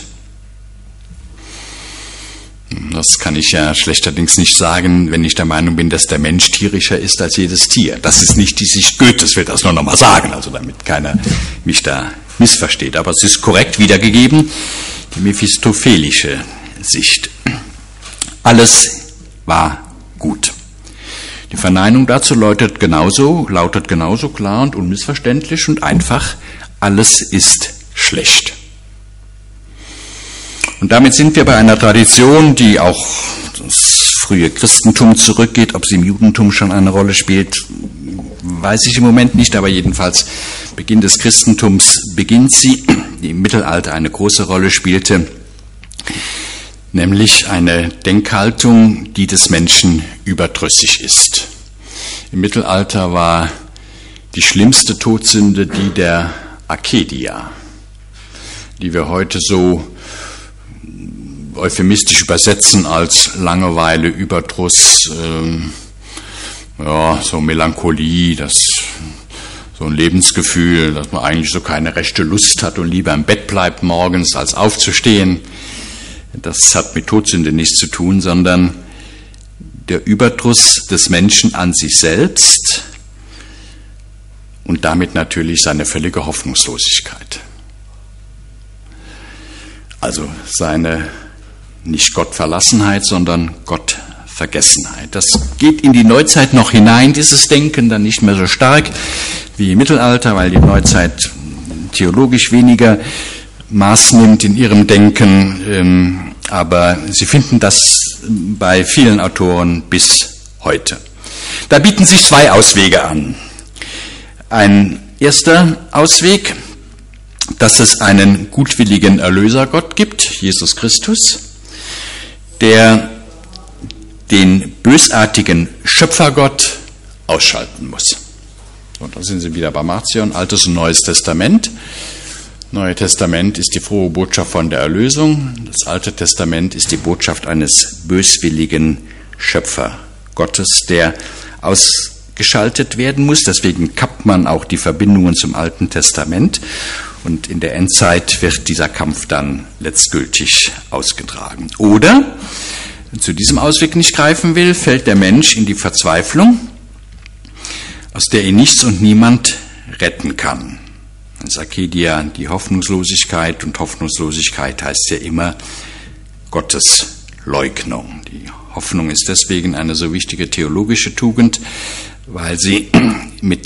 Speaker 2: Das kann ich ja schlechterdings nicht sagen, wenn ich der Meinung bin, dass der Mensch tierischer ist als jedes Tier. Das ist nicht die Sicht Goethes, will das nur nochmal sagen, also damit keiner mich da missversteht. Aber es ist korrekt wiedergegeben, die mephistophelische Sicht. Alles war gut. Die Verneinung dazu lautet genauso klar und unmissverständlich und einfach, alles ist schlecht. Und damit sind wir bei einer Tradition, die auch das frühe Christentum zurückgeht. Ob sie im Judentum schon eine Rolle spielt, weiß ich im Moment nicht, aber jedenfalls Beginn des Christentums beginnt sie, die im Mittelalter eine große Rolle spielte, nämlich eine Denkhaltung, die des Menschen überdrüssig ist. Im Mittelalter war die schlimmste Todsünde die der Acedia, die wir heute so euphemistisch übersetzen als Langeweile, Überdruss, so Melancholie, so ein Lebensgefühl, dass man eigentlich so keine rechte Lust hat und lieber im Bett bleibt morgens, als aufzustehen. Das hat mit Todsünde nichts zu tun, sondern der Überdruss des Menschen an sich selbst und damit natürlich seine völlige Hoffnungslosigkeit. Also seine nicht Gottverlassenheit, sondern Gottvergessenheit. Das geht in die Neuzeit noch hinein, dieses Denken, dann nicht mehr so stark wie im Mittelalter, weil die Neuzeit theologisch weniger Maß nimmt in ihrem Denken, aber Sie finden das bei vielen Autoren bis heute. Da bieten sich zwei Auswege an. Ein erster Ausweg, dass es einen gutwilligen Erlösergott gibt, Jesus Christus, der den bösartigen Schöpfergott ausschalten muss. Und da sind Sie wieder bei Marcion, Altes und Neues Testament. Neue Testament ist die frohe Botschaft von der Erlösung. Das Alte Testament ist die Botschaft eines böswilligen Schöpfergottes, der ausgeschaltet werden muss. Deswegen kappt man auch die Verbindungen zum Alten Testament. Und in der Endzeit wird dieser Kampf dann letztgültig ausgetragen. Oder, wenn zu diesem Ausweg nicht greifen will, fällt der Mensch in die Verzweiflung, aus der ihn nichts und niemand retten kann. Sakedia, die Hoffnungslosigkeit, und Hoffnungslosigkeit heißt ja immer Gottes Leugnung. Die Hoffnung ist deswegen eine so wichtige theologische Tugend, weil sie mit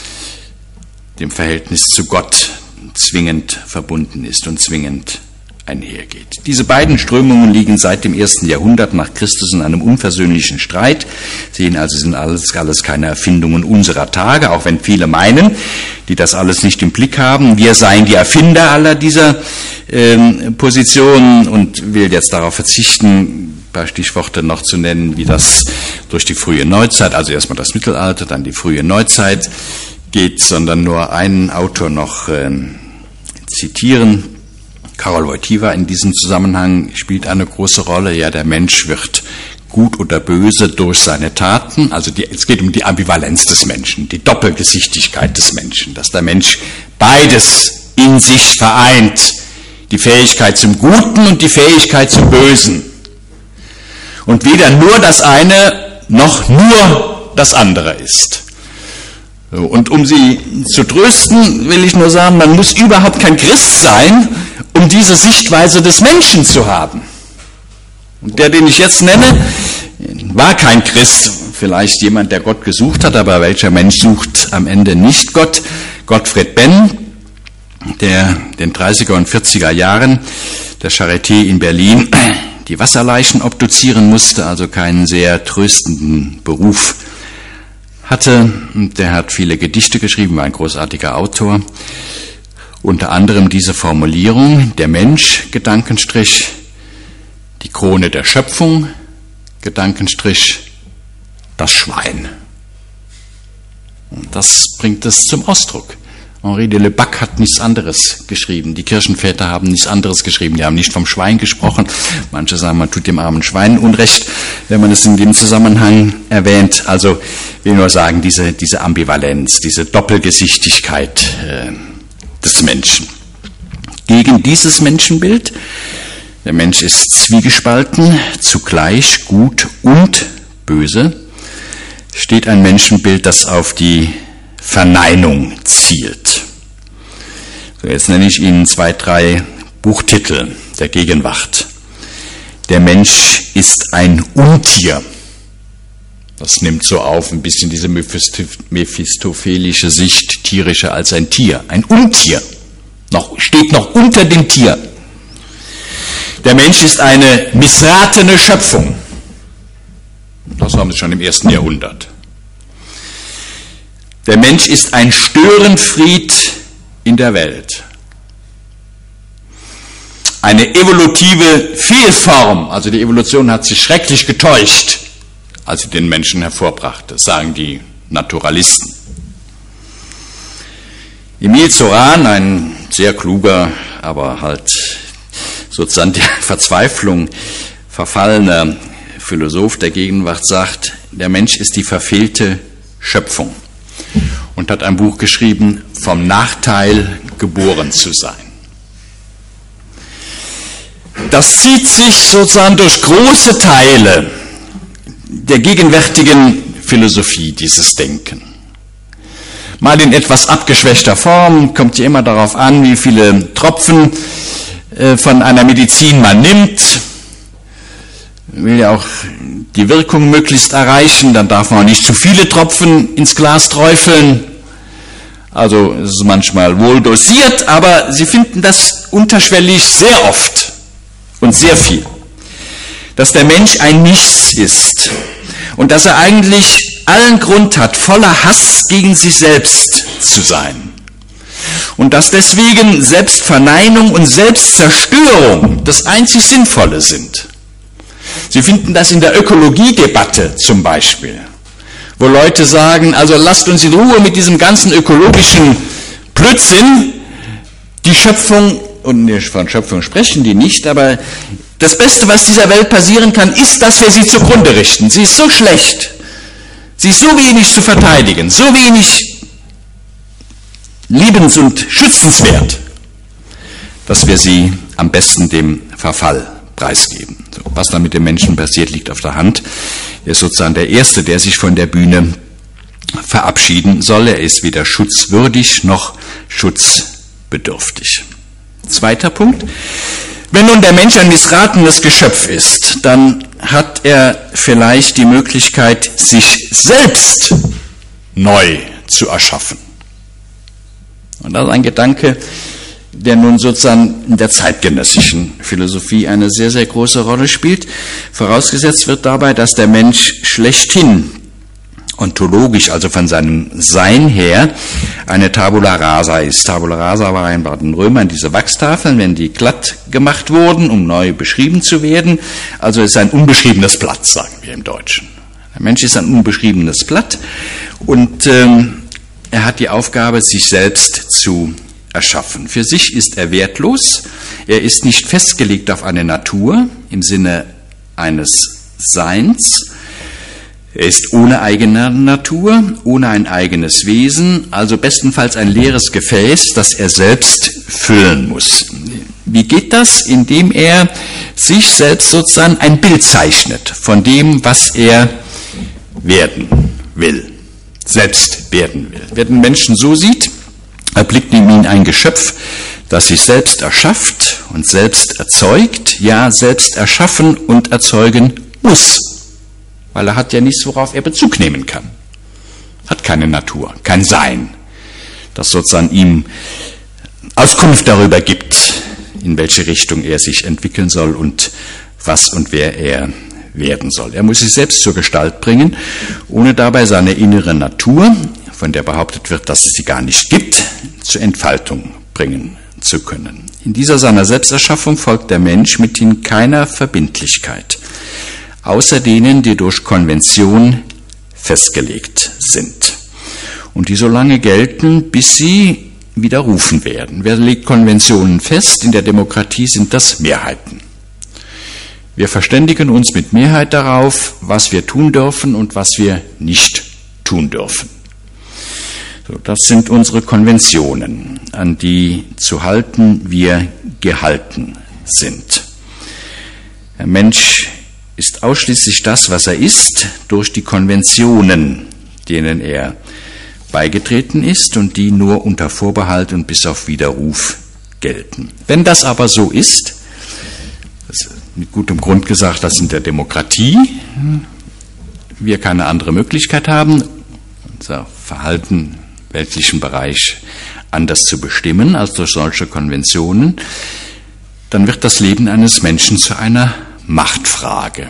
Speaker 2: dem Verhältnis zu Gott zwingend verbunden ist und zwingend einhergeht. Diese beiden Strömungen liegen seit dem 1. Jahrhundert nach Christus in einem unversöhnlichen Streit. Sehen also, sind alles keine Erfindungen unserer Tage, auch wenn viele meinen, die das alles nicht im Blick haben. Wir seien die Erfinder aller dieser Positionen, und will jetzt darauf verzichten, ein paar Stichworte noch zu nennen, wie das durch die frühe Neuzeit, also erstmal das Mittelalter, dann die frühe Neuzeit geht, sondern nur einen Autor noch zitieren. Karol Wojtyła in diesem Zusammenhang spielt eine große Rolle. Ja, der Mensch wird gut oder böse durch seine Taten. Also es geht um die Ambivalenz des Menschen, die Doppelgesichtigkeit des Menschen, dass der Mensch beides in sich vereint, die Fähigkeit zum Guten und die Fähigkeit zum Bösen. Und weder nur das eine noch nur das andere ist. Und um Sie zu trösten, will ich nur sagen, man muss überhaupt kein Christ sein, um diese Sichtweise des Menschen zu haben. Und der, den ich jetzt nenne, war kein Christ, vielleicht jemand, der Gott gesucht hat, aber welcher Mensch sucht am Ende nicht Gott? Gottfried Benn, der in den 30er und 40er Jahren der Charité in Berlin die Wasserleichen obduzieren musste, also keinen sehr tröstenden Beruf hatte. Der hat viele Gedichte geschrieben, war ein großartiger Autor. Unter anderem diese Formulierung: Der Mensch, Gedankenstrich, die Krone der Schöpfung, Gedankenstrich, das Schwein. Und das bringt es zum Ausdruck. Henri de Lubac hat nichts anderes geschrieben. Die Kirchenväter haben nichts anderes geschrieben. Die haben nicht vom Schwein gesprochen. Manche sagen, man tut dem armen Schwein Unrecht, wenn man es in dem Zusammenhang erwähnt. Also ich will nur sagen, diese Ambivalenz, diese Doppelgesichtigkeit des Menschen. Gegen dieses Menschenbild, der Mensch ist zwiegespalten, zugleich gut und böse, steht ein Menschenbild, das auf die Verneinung zielt. So, jetzt nenne ich Ihnen 2, 3 Buchtitel der Gegenwart. Der Mensch ist ein Untier. Das nimmt so auf ein bisschen diese mephistophelische Sicht, tierischer als ein Tier. Ein Untier. Steht noch unter dem Tier. Der Mensch ist eine missratene Schöpfung. Das haben Sie schon im 1. Jahrhundert. Der Mensch ist ein Störenfried in der Welt. Eine evolutive Fehlform, also die Evolution hat sich schrecklich getäuscht, als sie den Menschen hervorbrachte, sagen die Naturalisten. Emile Zoran, ein sehr kluger, aber halt sozusagen der Verzweiflung verfallener Philosoph der Gegenwart, sagt, der Mensch ist die verfehlte Schöpfung. Und hat ein Buch geschrieben, vom Nachteil geboren zu sein. Das zieht sich sozusagen durch große Teile der gegenwärtigen Philosophie, dieses Denken. Mal in etwas abgeschwächter Form, kommt ja immer darauf an, wie viele Tropfen von einer Medizin man nimmt. Will ja auch die Wirkung möglichst erreichen, dann darf man auch nicht zu viele Tropfen ins Glas träufeln. Also es ist manchmal wohl dosiert, aber Sie finden das unterschwellig sehr oft und sehr viel. Dass der Mensch ein Nichts ist und dass er eigentlich allen Grund hat, voller Hass gegen sich selbst zu sein. Und dass deswegen Selbstverneinung und Selbstzerstörung das einzig Sinnvolle sind. Sie finden das in der Ökologiedebatte zum Beispiel, wo Leute sagen, also lasst uns in Ruhe mit diesem ganzen ökologischen Blödsinn, die Schöpfung, und von Schöpfung sprechen die nicht, aber das Beste, was dieser Welt passieren kann, ist, dass wir sie zugrunde richten. Sie ist so schlecht, sie ist so wenig zu verteidigen, so wenig liebens- und schützenswert, dass wir sie am besten dem Verfall preisgeben. So, was da mit dem Menschen passiert, liegt auf der Hand. Er ist sozusagen der Erste, der sich von der Bühne verabschieden soll. Er ist weder schutzwürdig noch schutzbedürftig. Zweiter Punkt. Wenn nun der Mensch ein missratenes Geschöpf ist, dann hat er vielleicht die Möglichkeit, sich selbst neu zu erschaffen. Und das ist ein Gedanke, der nun sozusagen in der zeitgenössischen Philosophie eine sehr, sehr große Rolle spielt. Vorausgesetzt wird dabei, dass der Mensch schlechthin ontologisch, also von seinem Sein her, eine Tabula rasa ist. Tabula rasa war bei den Römern diese Wachstafeln, wenn die glatt gemacht wurden, um neu beschrieben zu werden. Also es ist ein unbeschriebenes Blatt, sagen wir im Deutschen. Der Mensch ist ein unbeschriebenes Blatt und er hat die Aufgabe, sich selbst zu erschaffen. Für sich ist er wertlos, er ist nicht festgelegt auf eine Natur im Sinne eines Seins, er ist ohne eigene Natur, ohne ein eigenes Wesen, also bestenfalls ein leeres Gefäß, das er selbst füllen muss. Wie geht das? Indem er sich selbst sozusagen ein Bild zeichnet von dem, was er werden will, selbst werden will. Wer den Menschen so sieht, erblickt in ihm ein Geschöpf, das sich selbst erschafft und selbst erzeugt, ja, selbst erschaffen und erzeugen muss. Weil er hat ja nichts, worauf er Bezug nehmen kann. Hat keine Natur, kein Sein, das sozusagen ihm Auskunft darüber gibt, in welche Richtung er sich entwickeln soll und was und wer er werden soll. Er muss sich selbst zur Gestalt bringen, ohne dabei seine innere Natur, von der behauptet wird, dass es sie gar nicht gibt, zur Entfaltung bringen zu können. In dieser seiner Selbsterschaffung folgt der Mensch mithin keiner Verbindlichkeit, außer denen, die durch Konvention festgelegt sind und die so lange gelten, bis sie widerrufen werden. Wer legt Konventionen fest? In der Demokratie sind das Mehrheiten. Wir verständigen uns mit Mehrheit darauf, was wir tun dürfen und was wir nicht tun dürfen. So, das sind unsere Konventionen, an die zu halten wir gehalten sind. Der Mensch ist ausschließlich das, was er ist, durch die Konventionen, denen er beigetreten ist und die nur unter Vorbehalt und bis auf Widerruf gelten. Wenn das aber so ist, das ist mit gutem Grund gesagt, dass in der Demokratie wir keine andere Möglichkeit haben, unser Verhalten im weltlichen Bereich anders zu bestimmen als durch solche Konventionen, dann wird das Leben eines Menschen zu einer Machtfrage.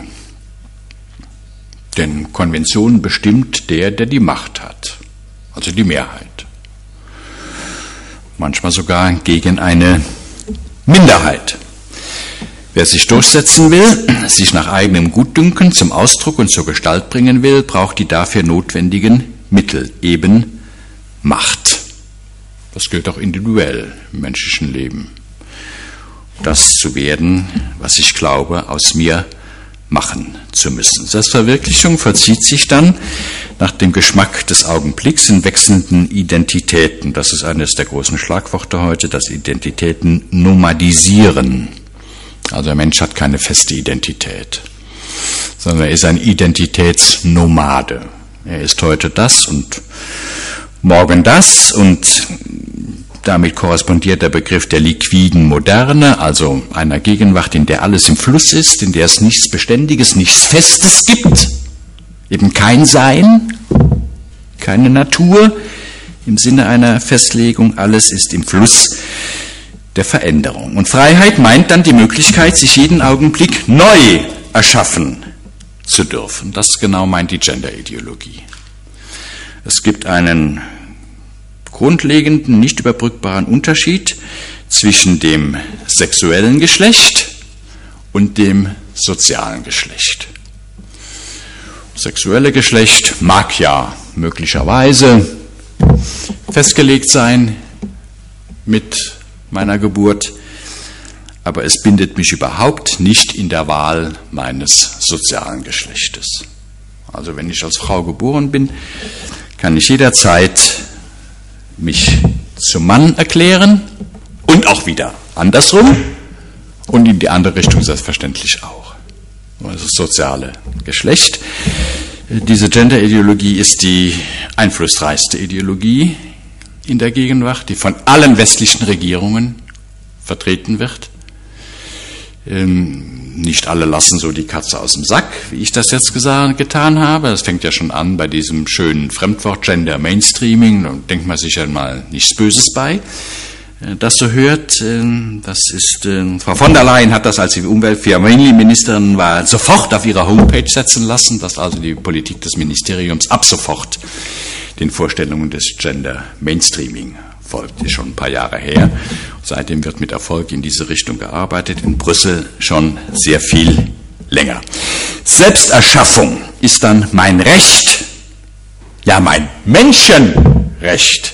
Speaker 2: Denn Konvention bestimmt der die Macht hat, also die Mehrheit. Manchmal sogar gegen eine Minderheit. Wer sich durchsetzen will, sich nach eigenem Gutdünken zum Ausdruck und zur Gestalt bringen will, braucht die dafür notwendigen Mittel, eben Macht. Das gilt auch individuell im menschlichen Leben. Das zu werden, was ich glaube, aus mir machen zu müssen. Selbstverwirklichung vollzieht sich dann nach dem Geschmack des Augenblicks in wechselnden Identitäten. Das ist eines der großen Schlagworte heute, dass Identitäten nomadisieren. Also der Mensch hat keine feste Identität, sondern er ist ein Identitätsnomade. Er ist heute das und morgen das und damit korrespondiert der Begriff der liquiden Moderne, also einer Gegenwart, in der alles im Fluss ist, in der es nichts Beständiges, nichts Festes gibt, eben kein Sein, keine Natur im Sinne einer Festlegung, alles ist im Fluss der Veränderung. Und Freiheit meint dann die Möglichkeit, sich jeden Augenblick neu erschaffen zu dürfen. Das genau meint die Gender-Ideologie. Es gibt einen grundlegenden, nicht überbrückbaren Unterschied zwischen dem sexuellen Geschlecht und dem sozialen Geschlecht. Sexuelle Geschlecht mag ja möglicherweise festgelegt sein mit meiner Geburt, aber es bindet mich überhaupt nicht in der Wahl meines sozialen Geschlechtes. Also wenn ich als Frau geboren bin, kann ich jederzeit mich zum Mann erklären und auch wieder andersrum und in die andere Richtung selbstverständlich auch. Das soziale Geschlecht. Diese Gender-Ideologie ist die einflussreichste Ideologie in der Gegenwart, die von allen westlichen Regierungen vertreten wird. Nicht alle lassen so die Katze aus dem Sack, wie ich das jetzt getan habe. Das fängt ja schon an bei diesem schönen Fremdwort Gender Mainstreaming. Da denkt man sich ja mal nichts Böses bei. Das so hört, das ist, Frau von der Leyen hat das, als sie Umweltministerin war, sofort auf ihrer Homepage setzen lassen, dass also die Politik des Ministeriums ab sofort den Vorstellungen des Gender Mainstreaming folgt. Das ist schon ein paar Jahre her. Seitdem wird mit Erfolg in diese Richtung gearbeitet, in Brüssel schon sehr viel länger. Selbsterschaffung ist dann mein Recht, ja mein Menschenrecht.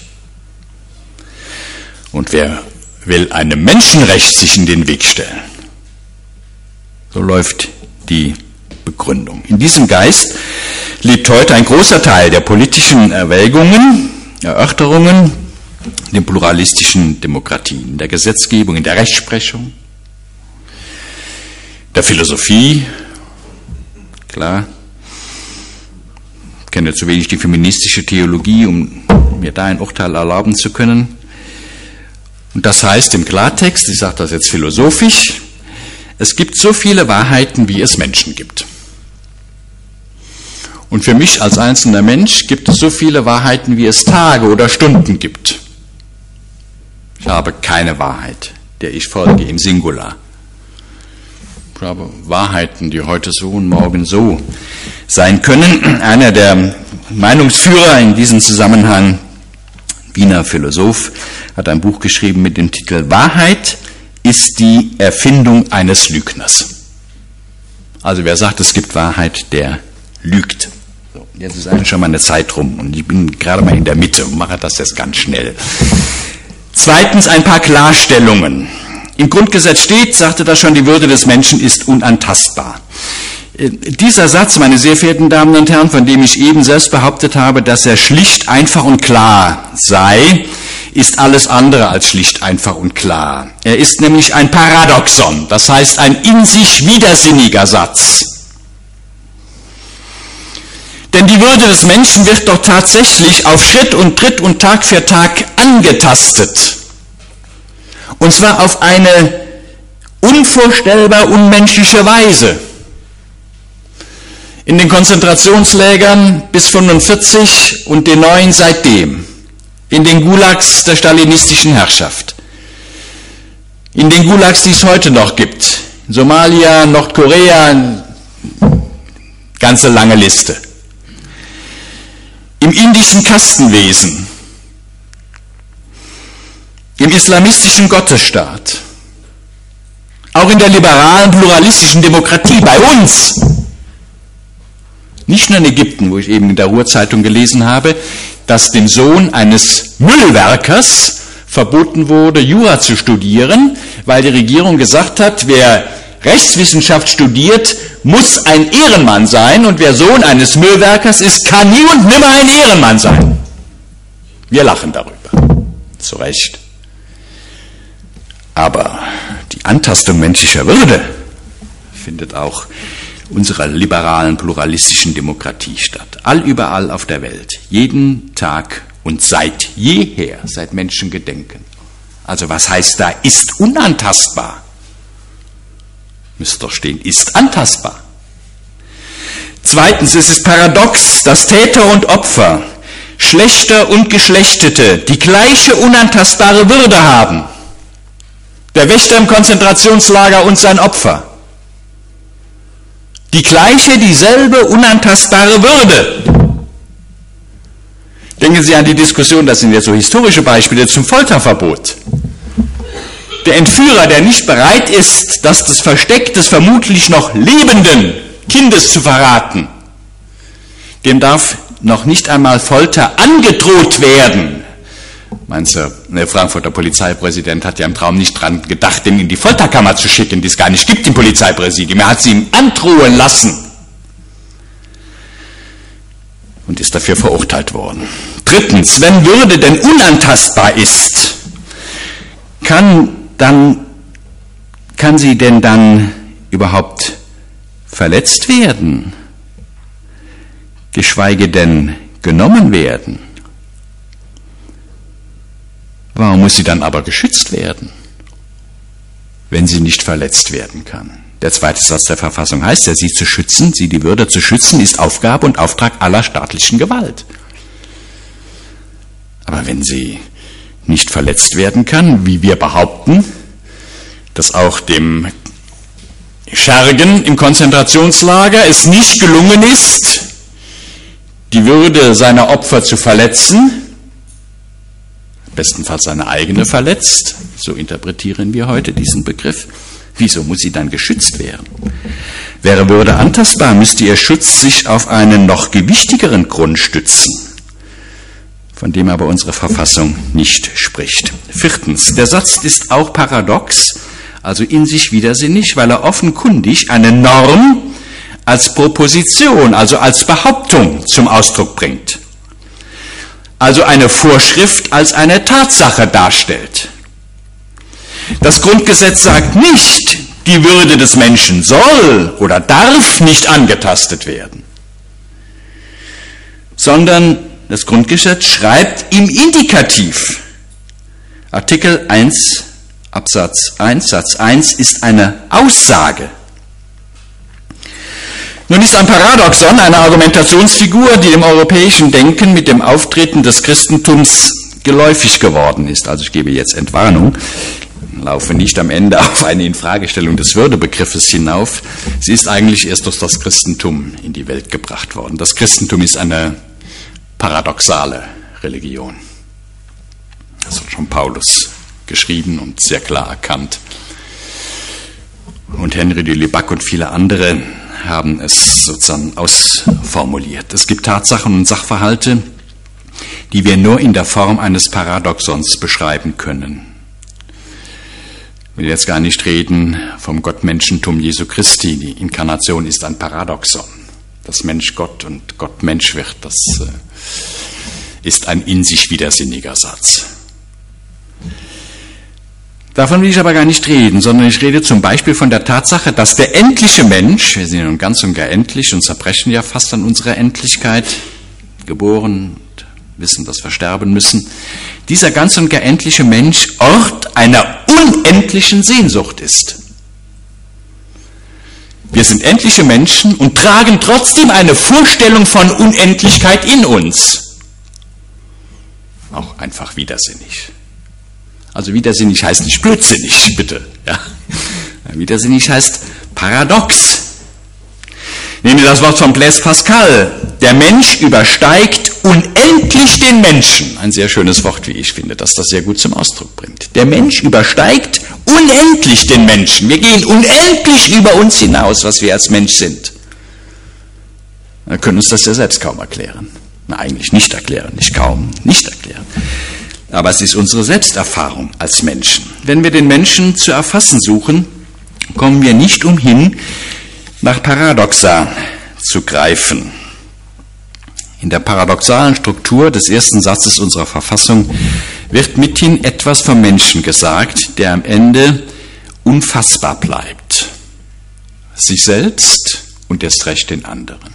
Speaker 2: Und wer will einem Menschenrecht sich in den Weg stellen? So läuft die Begründung. In diesem Geist lebt heute ein großer Teil der politischen Erwägungen, Erörterungen, den pluralistischen Demokratien, der Gesetzgebung, in der Rechtsprechung, der Philosophie, klar. Ich kenne zu wenig die feministische Theologie, um mir da ein Urteil erlauben zu können. Und das heißt im Klartext, ich sage das jetzt philosophisch, es gibt so viele Wahrheiten, wie es Menschen gibt. Und für mich als einzelner Mensch gibt es so viele Wahrheiten, wie es Tage oder Stunden gibt. Ich habe keine Wahrheit, der ich folge im Singular. Ich habe Wahrheiten, die heute so und morgen so sein können. Einer der Meinungsführer in diesem Zusammenhang, Wiener Philosoph, hat ein Buch geschrieben mit dem Titel Wahrheit ist die Erfindung eines Lügners. Also wer sagt, es gibt Wahrheit, der lügt. So, jetzt ist eigentlich schon mal eine Zeit rum und ich bin gerade mal in der Mitte und mache das jetzt ganz schnell. Zweitens ein paar Klarstellungen. Im Grundgesetz steht, sagte das schon, die Würde des Menschen ist unantastbar. Dieser Satz, meine sehr verehrten Damen und Herren, von dem ich eben selbst behauptet habe, dass er schlicht, einfach und klar sei, ist alles andere als schlicht, einfach und klar. Er ist nämlich ein Paradoxon, das heißt ein in sich widersinniger Satz. Denn die Würde des Menschen wird doch tatsächlich auf Schritt und Tritt und Tag für Tag angetastet. Und zwar auf eine unvorstellbar unmenschliche Weise. In den Konzentrationslägern bis 1945 und den neuen seitdem. In den Gulags der stalinistischen Herrschaft. In den Gulags, die es heute noch gibt. In Somalia, Nordkorea, ganze lange Liste. Im indischen Kastenwesen. Im islamistischen Gottesstaat. Auch in der liberalen, pluralistischen Demokratie bei uns. Nicht nur in Ägypten, wo ich eben in der Ruhr-Zeitung gelesen habe, dass dem Sohn eines Müllwerkers verboten wurde, Jura zu studieren, weil die Regierung gesagt hat, wer Rechtswissenschaft studiert, muss ein Ehrenmann sein und wer Sohn eines Müllwerkers ist, kann nie und nimmer ein Ehrenmann sein. Wir lachen darüber. Zu Recht. Aber die Antastung menschlicher Würde findet auch unserer liberalen, pluralistischen Demokratie statt. Allüberall auf der Welt. Jeden Tag und seit jeher, seit Menschengedenken. Also was heißt da, ist unantastbar? Müsste doch stehen, ist antastbar. Zweitens, es ist paradox, dass Täter und Opfer, Schlechter und Geschlechtete die gleiche unantastbare Würde haben. Der Wächter im Konzentrationslager und sein Opfer. die gleiche, dieselbe, unantastbare Würde. Denken Sie an die Diskussion, das sind jetzt so historische Beispiele, zum Folterverbot. Der Entführer, der nicht bereit ist, das Versteck des vermutlich noch lebenden Kindes zu verraten, dem darf noch nicht einmal Folter angedroht werden. Meinst du, der Frankfurter Polizeipräsident hat ja im Traum nicht dran gedacht, den in die Folterkammer zu schicken, die es gar nicht gibt im Polizeipräsidium. Er hat sie ihm androhen lassen und ist dafür verurteilt worden. Drittens, wenn Würde denn unantastbar ist, kann sie denn dann überhaupt verletzt werden, geschweige denn genommen werden? Warum muss sie dann aber geschützt werden, wenn sie nicht verletzt werden kann? Der zweite Satz der Verfassung heißt ja, sie zu schützen, sie die Würde zu schützen, ist Aufgabe und Auftrag aller staatlichen Gewalt. Aber wenn sie nicht verletzt werden kann, wie wir behaupten, dass auch dem Schergen im Konzentrationslager es nicht gelungen ist, die Würde seiner Opfer zu verletzen, bestenfalls seine eigene verletzt, so interpretieren wir heute diesen Begriff, wieso muss sie dann geschützt werden? Wäre Würde antastbar, müsste ihr Schutz sich auf einen noch gewichtigeren Grund stützen, von dem aber unsere Verfassung nicht spricht. Viertens, der Satz ist auch paradox, also in sich widersinnig, weil er offenkundig eine Norm als Proposition, also als Behauptung zum Ausdruck bringt. Also eine Vorschrift als eine Tatsache darstellt. Das Grundgesetz sagt nicht, die Würde des Menschen soll oder darf nicht angetastet werden, sondern das Grundgesetz schreibt im Indikativ. Artikel 1, Absatz 1, Satz 1 ist eine Aussage. Nun ist ein Paradoxon eine Argumentationsfigur, die dem europäischen Denken mit dem Auftreten des Christentums geläufig geworden ist. Also ich gebe jetzt Entwarnung, laufe nicht am Ende auf eine Infragestellung des Würdebegriffes hinauf. Sie ist eigentlich erst durch das Christentum in die Welt gebracht worden. Das Christentum ist eine paradoxale Religion. Das hat schon Paulus geschrieben und sehr klar erkannt. Und Henri de Lubac und viele andere haben es sozusagen ausformuliert. Es gibt Tatsachen und Sachverhalte, die wir nur in der Form eines Paradoxons beschreiben können. Ich will jetzt gar nicht reden vom Gottmenschentum Jesu Christi. Die Inkarnation ist ein Paradoxon. Dass Mensch Gott und Gott Mensch wird, das ist ein in sich widersinniger Satz. Davon will ich aber gar nicht reden, sondern ich rede zum Beispiel von der Tatsache, dass der endliche Mensch, wir sind ja nun ganz und gar endlich und zerbrechen ja fast an unserer Endlichkeit, geboren und wissen, dass wir sterben müssen, dieser ganz und gar endliche Mensch Ort einer unendlichen Sehnsucht ist. Wir sind endliche Menschen und tragen trotzdem eine Vorstellung von Unendlichkeit in uns. Auch einfach widersinnig. Also widersinnig heißt nicht blödsinnig, bitte. Ja. Widersinnig heißt paradox. Nehmen wir das Wort von Blaise Pascal. Der Mensch übersteigt unendlich den Menschen. Ein sehr schönes Wort, wie ich finde, das sehr gut zum Ausdruck bringt. Der Mensch übersteigt unendlich den Menschen. Wir gehen unendlich über uns hinaus, was wir als Mensch sind. Wir können uns das ja selbst kaum erklären. Na, eigentlich nicht erklären, nicht kaum, nicht erklären. Aber es ist unsere Selbsterfahrung als Menschen. Wenn wir den Menschen zu erfassen suchen, kommen wir nicht umhin, nach Paradoxa zu greifen. In der paradoxalen Struktur des ersten Satzes unserer Verfassung wird mithin etwas vom Menschen gesagt, der am Ende unfassbar bleibt. Sich selbst und erst recht den anderen.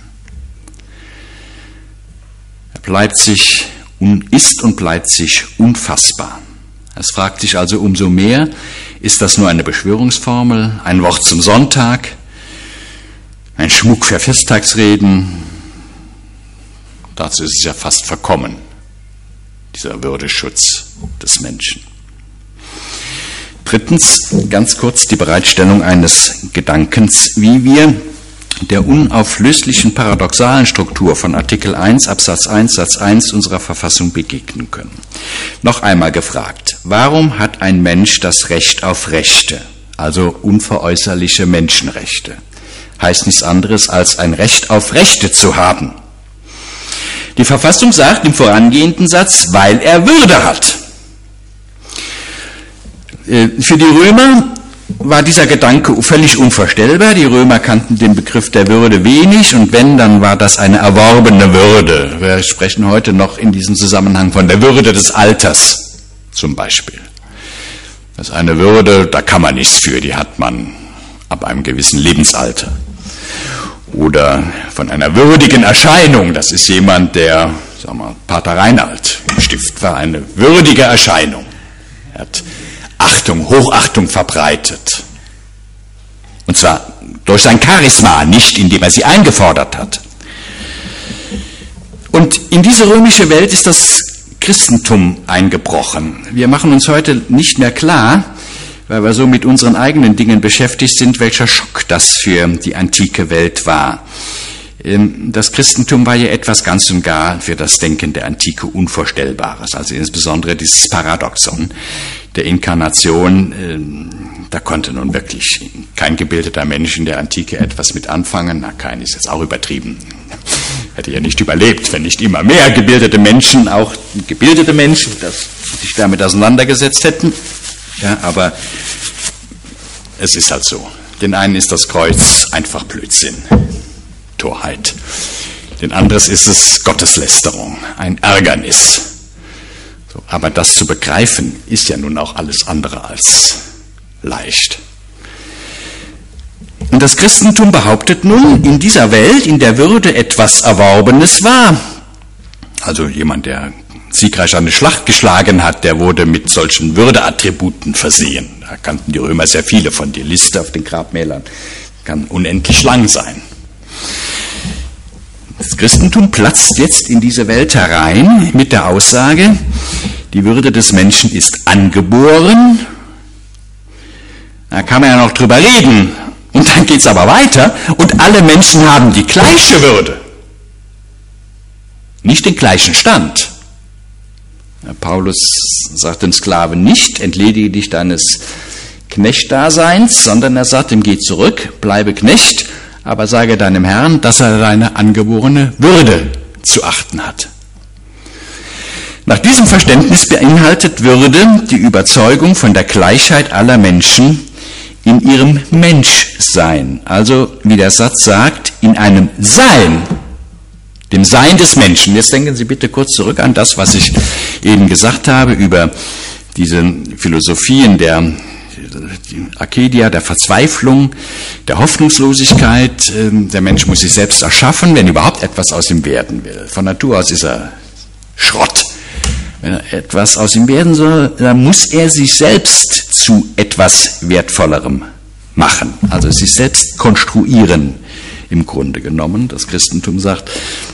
Speaker 2: Er ist und bleibt sich unfassbar. Es fragt sich also umso mehr, ist das nur eine Beschwörungsformel, ein Wort zum Sonntag, ein Schmuck für Festtagsreden? Dazu ist es ja fast verkommen, dieser Würdeschutz des Menschen. Drittens, ganz kurz die Bereitstellung eines Gedankens, wie wir der unauflöslichen paradoxalen Struktur von Artikel 1 Absatz 1 Satz 1 unserer Verfassung begegnen können. Noch einmal gefragt, warum hat ein Mensch das Recht auf Rechte, also unveräußerliche Menschenrechte? Heißt nichts anderes als ein Recht auf Rechte zu haben. Die Verfassung sagt im vorangehenden Satz, weil er Würde hat. Für die Römer war dieser Gedanke völlig unvorstellbar. Die Römer kannten den Begriff der Würde wenig und wenn, dann war das eine erworbene Würde. Wir sprechen heute noch in diesem Zusammenhang von der Würde des Alters zum Beispiel. Das ist eine Würde, da kann man nichts für, die hat man ab einem gewissen Lebensalter. Oder von einer würdigen Erscheinung, das ist jemand, der, sagen wir, Pater Reinald im Stift war, eine würdige Erscheinung. Er hat Achtung, Hochachtung verbreitet. Und zwar durch sein Charisma, nicht indem er sie eingefordert hat. Und in diese römische Welt ist das Christentum eingebrochen. Wir machen uns heute nicht mehr klar, weil wir so mit unseren eigenen Dingen beschäftigt sind, welcher Schock das für die antike Welt war. Das Christentum war ja etwas ganz und gar für das Denken der Antike Unvorstellbares, also insbesondere dieses Paradoxon der Inkarnation. Da konnte nun wirklich kein gebildeter Mensch in der Antike etwas mit anfangen. Na, kein ist jetzt auch übertrieben. Hätte ja nicht überlebt, wenn nicht immer mehr gebildete Menschen, auch gebildete Menschen, sich damit auseinandergesetzt hätten. Ja, aber es ist halt so. Den einen ist das Kreuz einfach Blödsinn, Torheit. Den anderes ist es Gotteslästerung, ein Ärgernis. So, aber das zu begreifen, ist ja nun auch alles andere als leicht. Und das Christentum behauptet nun, in dieser Welt, in der Würde etwas Erworbenes war. Also jemand, der siegreich eine Schlacht geschlagen hat, der wurde mit solchen Würdeattributen versehen. Da kannten die Römer sehr viele von. Die Liste auf den Grabmälern kann unendlich lang sein. Das Christentum platzt jetzt in diese Welt herein mit der Aussage, die Würde des Menschen ist angeboren. Da kann man ja noch drüber reden. Und dann geht es aber weiter und alle Menschen haben die gleiche Würde. Nicht den gleichen Stand. Paulus sagt dem Sklaven nicht, entledige dich deines Knechtdaseins, sondern er sagt ihm, geh zurück, bleibe Knecht, aber sage deinem Herrn, dass er deine angeborene Würde zu achten hat. Nach diesem Verständnis beinhaltet Würde die Überzeugung von der Gleichheit aller Menschen in ihrem Menschsein. Also, wie der Satz sagt, in einem Sein, dem Sein des Menschen. Jetzt denken Sie bitte kurz zurück an das, was ich eben gesagt habe über diese Philosophien der Akedia, der Verzweiflung, der Hoffnungslosigkeit. Der Mensch muss sich selbst erschaffen, wenn überhaupt etwas aus ihm werden will. Von Natur aus ist er Schrott. Wenn er etwas aus ihm werden soll, dann muss er sich selbst zu etwas Wertvollerem machen. Also sich selbst konstruieren, im Grunde genommen. Das Christentum sagt,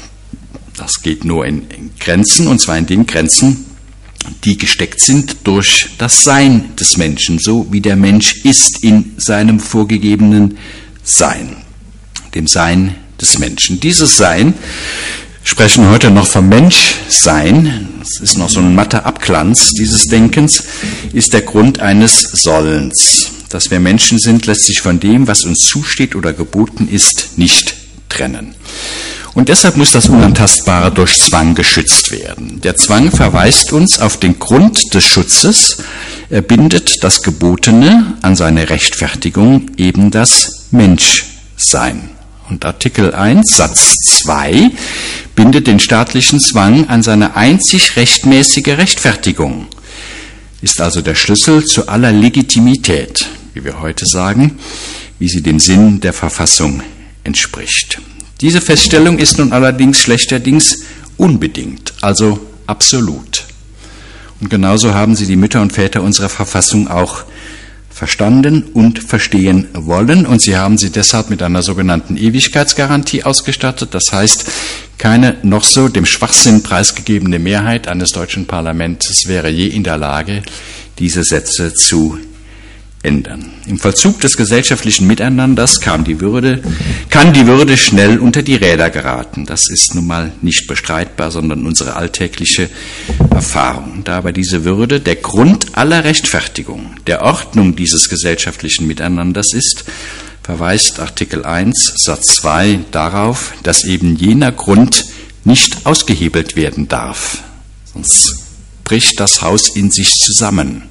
Speaker 2: das geht nur in Grenzen, und zwar in den Grenzen, die gesteckt sind durch das Sein des Menschen, so wie der Mensch ist in seinem vorgegebenen Sein, dem Sein des Menschen. Dieses Sein, sprechen heute noch vom Menschsein, das ist noch so ein matter Abglanz dieses Denkens, ist der Grund eines Sollens. Dass wir Menschen sind, lässt sich von dem, was uns zusteht oder geboten ist, nicht trennen. Und deshalb muss das Unantastbare durch Zwang geschützt werden. Der Zwang verweist uns auf den Grund des Schutzes. Er bindet das Gebotene an seine Rechtfertigung, eben das Menschsein. Und Artikel 1 Satz 2 bindet den staatlichen Zwang an seine einzig rechtmäßige Rechtfertigung. Ist also der Schlüssel zu aller Legitimität, wie wir heute sagen, wie sie dem Sinn der Verfassung entspricht. Diese Feststellung ist nun allerdings schlechterdings unbedingt, also absolut. Und genauso haben sie die Mütter und Väter unserer Verfassung auch verstanden und verstehen wollen, und sie haben sie deshalb mit einer sogenannten Ewigkeitsgarantie ausgestattet. Das heißt, keine noch so dem Schwachsinn preisgegebene Mehrheit eines deutschen Parlaments wäre je in der Lage, diese Sätze zu ändern. Im Vollzug des gesellschaftlichen Miteinanders kann die Würde schnell unter die Räder geraten. Das ist nun mal nicht bestreitbar, sondern unsere alltägliche Erfahrung. Da aber diese Würde der Grund aller Rechtfertigung, der Ordnung dieses gesellschaftlichen Miteinanders ist, verweist Artikel 1 Satz 2 darauf, dass eben jener Grund nicht ausgehebelt werden darf. Sonst bricht das Haus in sich zusammen.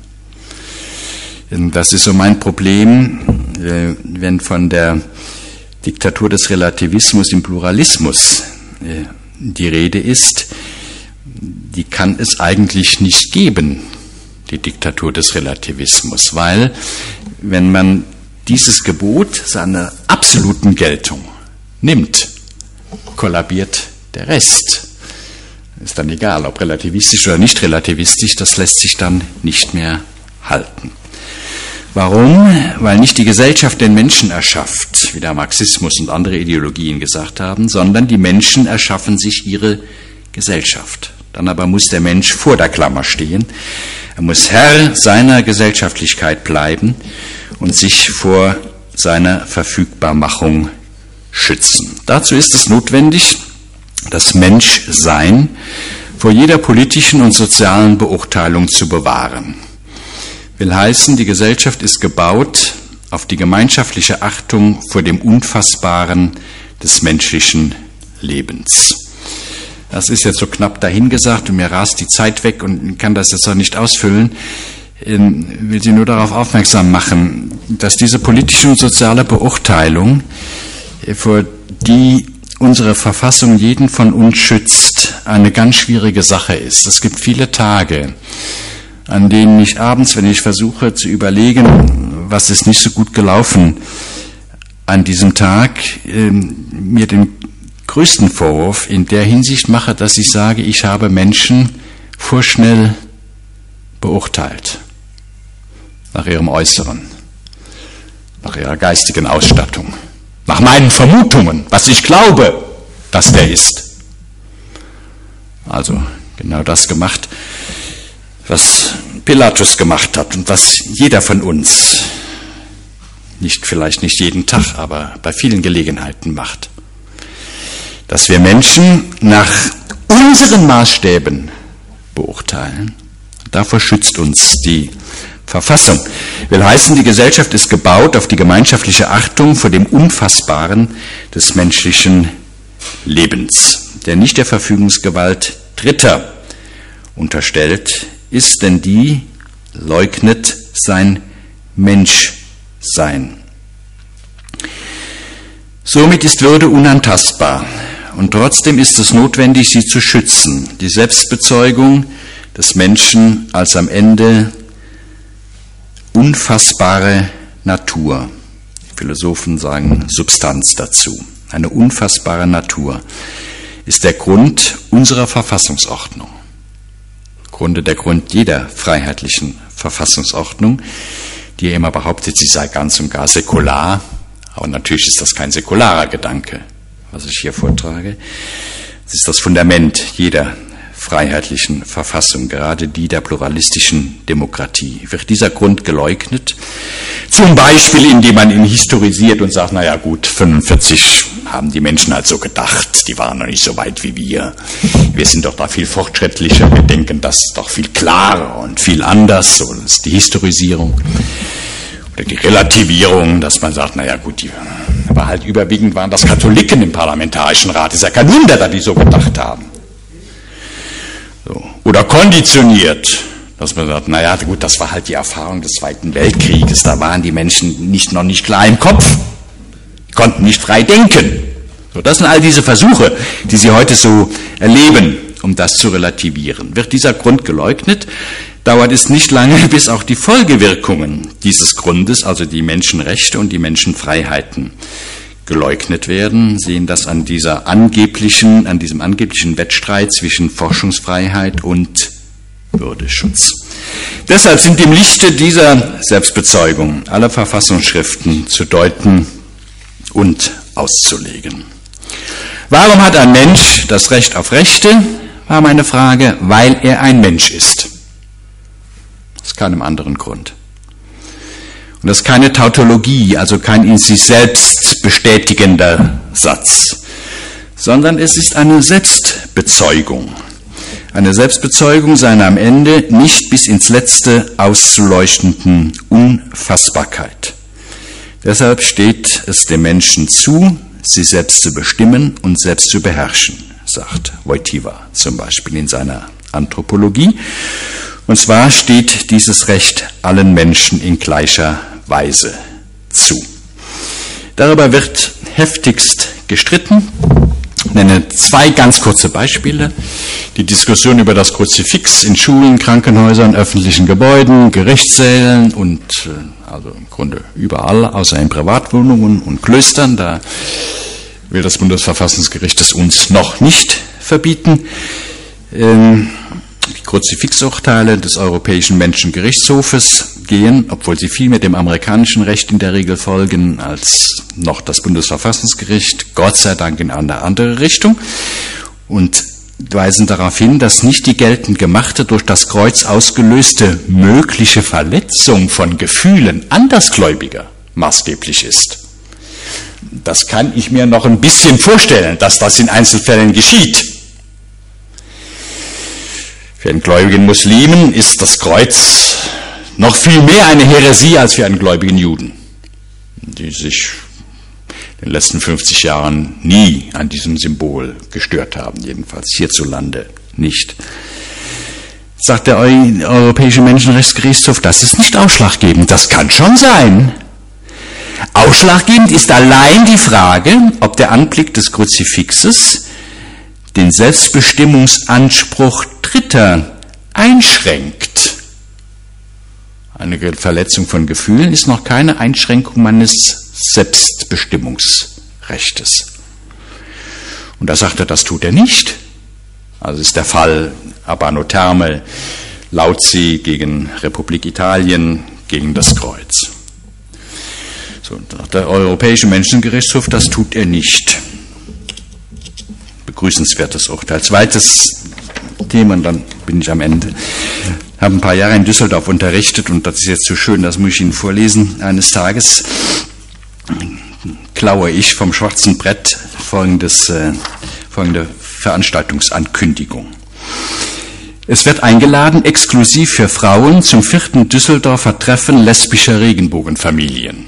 Speaker 2: Das ist so mein Problem, wenn von der Diktatur des Relativismus im Pluralismus die Rede ist. Die kann es eigentlich nicht geben, die Diktatur des Relativismus, weil wenn man dieses Gebot seiner absoluten Geltung nimmt, kollabiert der Rest. Ist dann egal, ob relativistisch oder nicht relativistisch, das lässt sich dann nicht mehr halten. Warum? Weil nicht die Gesellschaft den Menschen erschafft, wie der Marxismus und andere Ideologien gesagt haben, sondern die Menschen erschaffen sich ihre Gesellschaft. Dann aber muss der Mensch vor der Klammer stehen. Er muss Herr seiner Gesellschaftlichkeit bleiben und sich vor seiner Verfügbarmachung schützen. Dazu ist es notwendig, das Menschsein vor jeder politischen und sozialen Beurteilung zu bewahren. Will heißen, die Gesellschaft ist gebaut auf die gemeinschaftliche Achtung vor dem Unfassbaren des menschlichen Lebens. Das ist jetzt so knapp dahingesagt und mir rast die Zeit weg und kann das jetzt auch nicht ausfüllen. Ich will Sie nur darauf aufmerksam machen, dass diese politische und soziale Beurteilung, vor die unsere Verfassung jeden von uns schützt, eine ganz schwierige Sache ist. Es gibt viele Tage, an denen ich abends, wenn ich versuche zu überlegen, was ist nicht so gut gelaufen an diesem Tag, mir den größten Vorwurf in der Hinsicht mache, dass ich sage, ich habe Menschen vorschnell beurteilt. Nach ihrem Äußeren, nach ihrer geistigen Ausstattung, nach meinen Vermutungen, was ich glaube, dass der ist. Also genau das gemacht, was Pilatus gemacht hat und was jeder von uns, vielleicht nicht jeden Tag, aber bei vielen Gelegenheiten macht. Dass wir Menschen nach unseren Maßstäben beurteilen. Davor schützt uns die Verfassung. Will heißen, die Gesellschaft ist gebaut auf die gemeinschaftliche Achtung vor dem Unfassbaren des menschlichen Lebens, der nicht der Verfügungsgewalt Dritter unterstellt ist, denn die leugnet sein Menschsein. Somit ist Würde unantastbar und trotzdem ist es notwendig, sie zu schützen. Die Selbstbezeugung des Menschen als am Ende unfassbare Natur. Die Philosophen sagen Substanz dazu. Eine unfassbare Natur ist der Grund unserer Verfassungsordnung. Der Grund jeder freiheitlichen Verfassungsordnung, die ja immer behauptet, sie sei ganz und gar säkular. Aber natürlich ist das kein säkularer Gedanke, was ich hier vortrage. Es ist das Fundament jeder freiheitlichen Verfassung, gerade die der pluralistischen Demokratie. Wird dieser Grund geleugnet? Zum Beispiel, indem man ihn historisiert und sagt, naja gut, 45 haben die Menschen halt so gedacht, die waren noch nicht so weit wie wir. Wir sind doch da viel fortschrittlicher, wir denken das doch viel klarer und viel anders. So, das ist die Historisierung. Oder die Relativierung, dass man sagt, naja gut, aber halt überwiegend waren das Katholiken im Parlamentarischen Rat. Ist ja kein Wunder, dass die so gedacht haben. So. Oder konditioniert, dass man sagt, naja gut, das war halt die Erfahrung des Zweiten Weltkrieges, da waren die Menschen noch nicht klar im Kopf, konnten nicht frei denken. So, das sind all diese Versuche, die Sie heute so erleben, um das zu relativieren. Wird dieser Grund geleugnet, dauert es nicht lange, bis auch die Folgewirkungen dieses Grundes, also die Menschenrechte und die Menschenfreiheiten, geleugnet werden. Sie sehen das an diesem angeblichen Wettstreit zwischen Forschungsfreiheit und Würdeschutz. Deshalb sind im Lichte dieser Selbstbezeugung alle Verfassungsschriften zu deuten und auszulegen. Warum hat ein Mensch das Recht auf Rechte? War meine Frage, weil er ein Mensch ist. Aus keinem anderen Grund. Und das ist keine Tautologie, also kein in sich selbst bestätigender Satz, sondern es ist eine Selbstbezeugung. Eine Selbstbezeugung seiner am Ende nicht bis ins Letzte auszuleuchtenden Unfassbarkeit. Deshalb steht es dem Menschen zu, sie selbst zu bestimmen und selbst zu beherrschen, sagt Wojtyła zum Beispiel in seiner Anthropologie. Und zwar steht dieses Recht allen Menschen in gleicher Weise zu. Darüber wird heftigst gestritten. Ich nenne 2 ganz kurze Beispiele. Die Diskussion über das Kruzifix in Schulen, Krankenhäusern, öffentlichen Gebäuden, Gerichtssälen und also im Grunde überall, außer in Privatwohnungen und Klöstern. Da will das Bundesverfassungsgericht es uns noch nicht verbieten. Die Kruzifixurteile des Europäischen Menschengerichtshofes gehen, obwohl sie viel mit dem amerikanischen Recht in der Regel folgen, als noch das Bundesverfassungsgericht, Gott sei Dank in eine andere Richtung, und weisen darauf hin, dass nicht die geltend gemachte, durch das Kreuz ausgelöste mögliche Verletzung von Gefühlen Andersgläubiger maßgeblich ist. Das kann ich mir noch ein bisschen vorstellen, dass das in Einzelfällen geschieht. Für einen gläubigen Muslimen ist das Kreuz noch viel mehr eine Häresie als für einen gläubigen Juden, die sich in den letzten 50 Jahren nie an diesem Symbol gestört haben, jedenfalls hierzulande nicht. Sagt der Europäische Menschenrechtsgerichtshof, das ist nicht ausschlaggebend, das kann schon sein. Ausschlaggebend ist allein die Frage, ob der Anblick des Kruzifixes den Selbstbestimmungsanspruch Dritter einschränkt. Eine Verletzung von Gefühlen ist noch keine Einschränkung meines Selbstbestimmungsrechtes. Und da sagt er, das tut er nicht. Also ist der Fall Abano Terme, Lauzi gegen Republik Italien, gegen das Kreuz. So, der Europäische Menschengerichtshof, das tut er nicht. Begrüßenswertes Urteil. Zweites Thema, und dann bin ich am Ende. Ich habe ein paar Jahre in Düsseldorf unterrichtet, und das ist jetzt so schön, das muss ich Ihnen vorlesen. Eines Tages klaue ich vom schwarzen Brett folgende Veranstaltungsankündigung. Es wird eingeladen, exklusiv für Frauen, zum 4. Düsseldorfer Treffen lesbischer Regenbogenfamilien.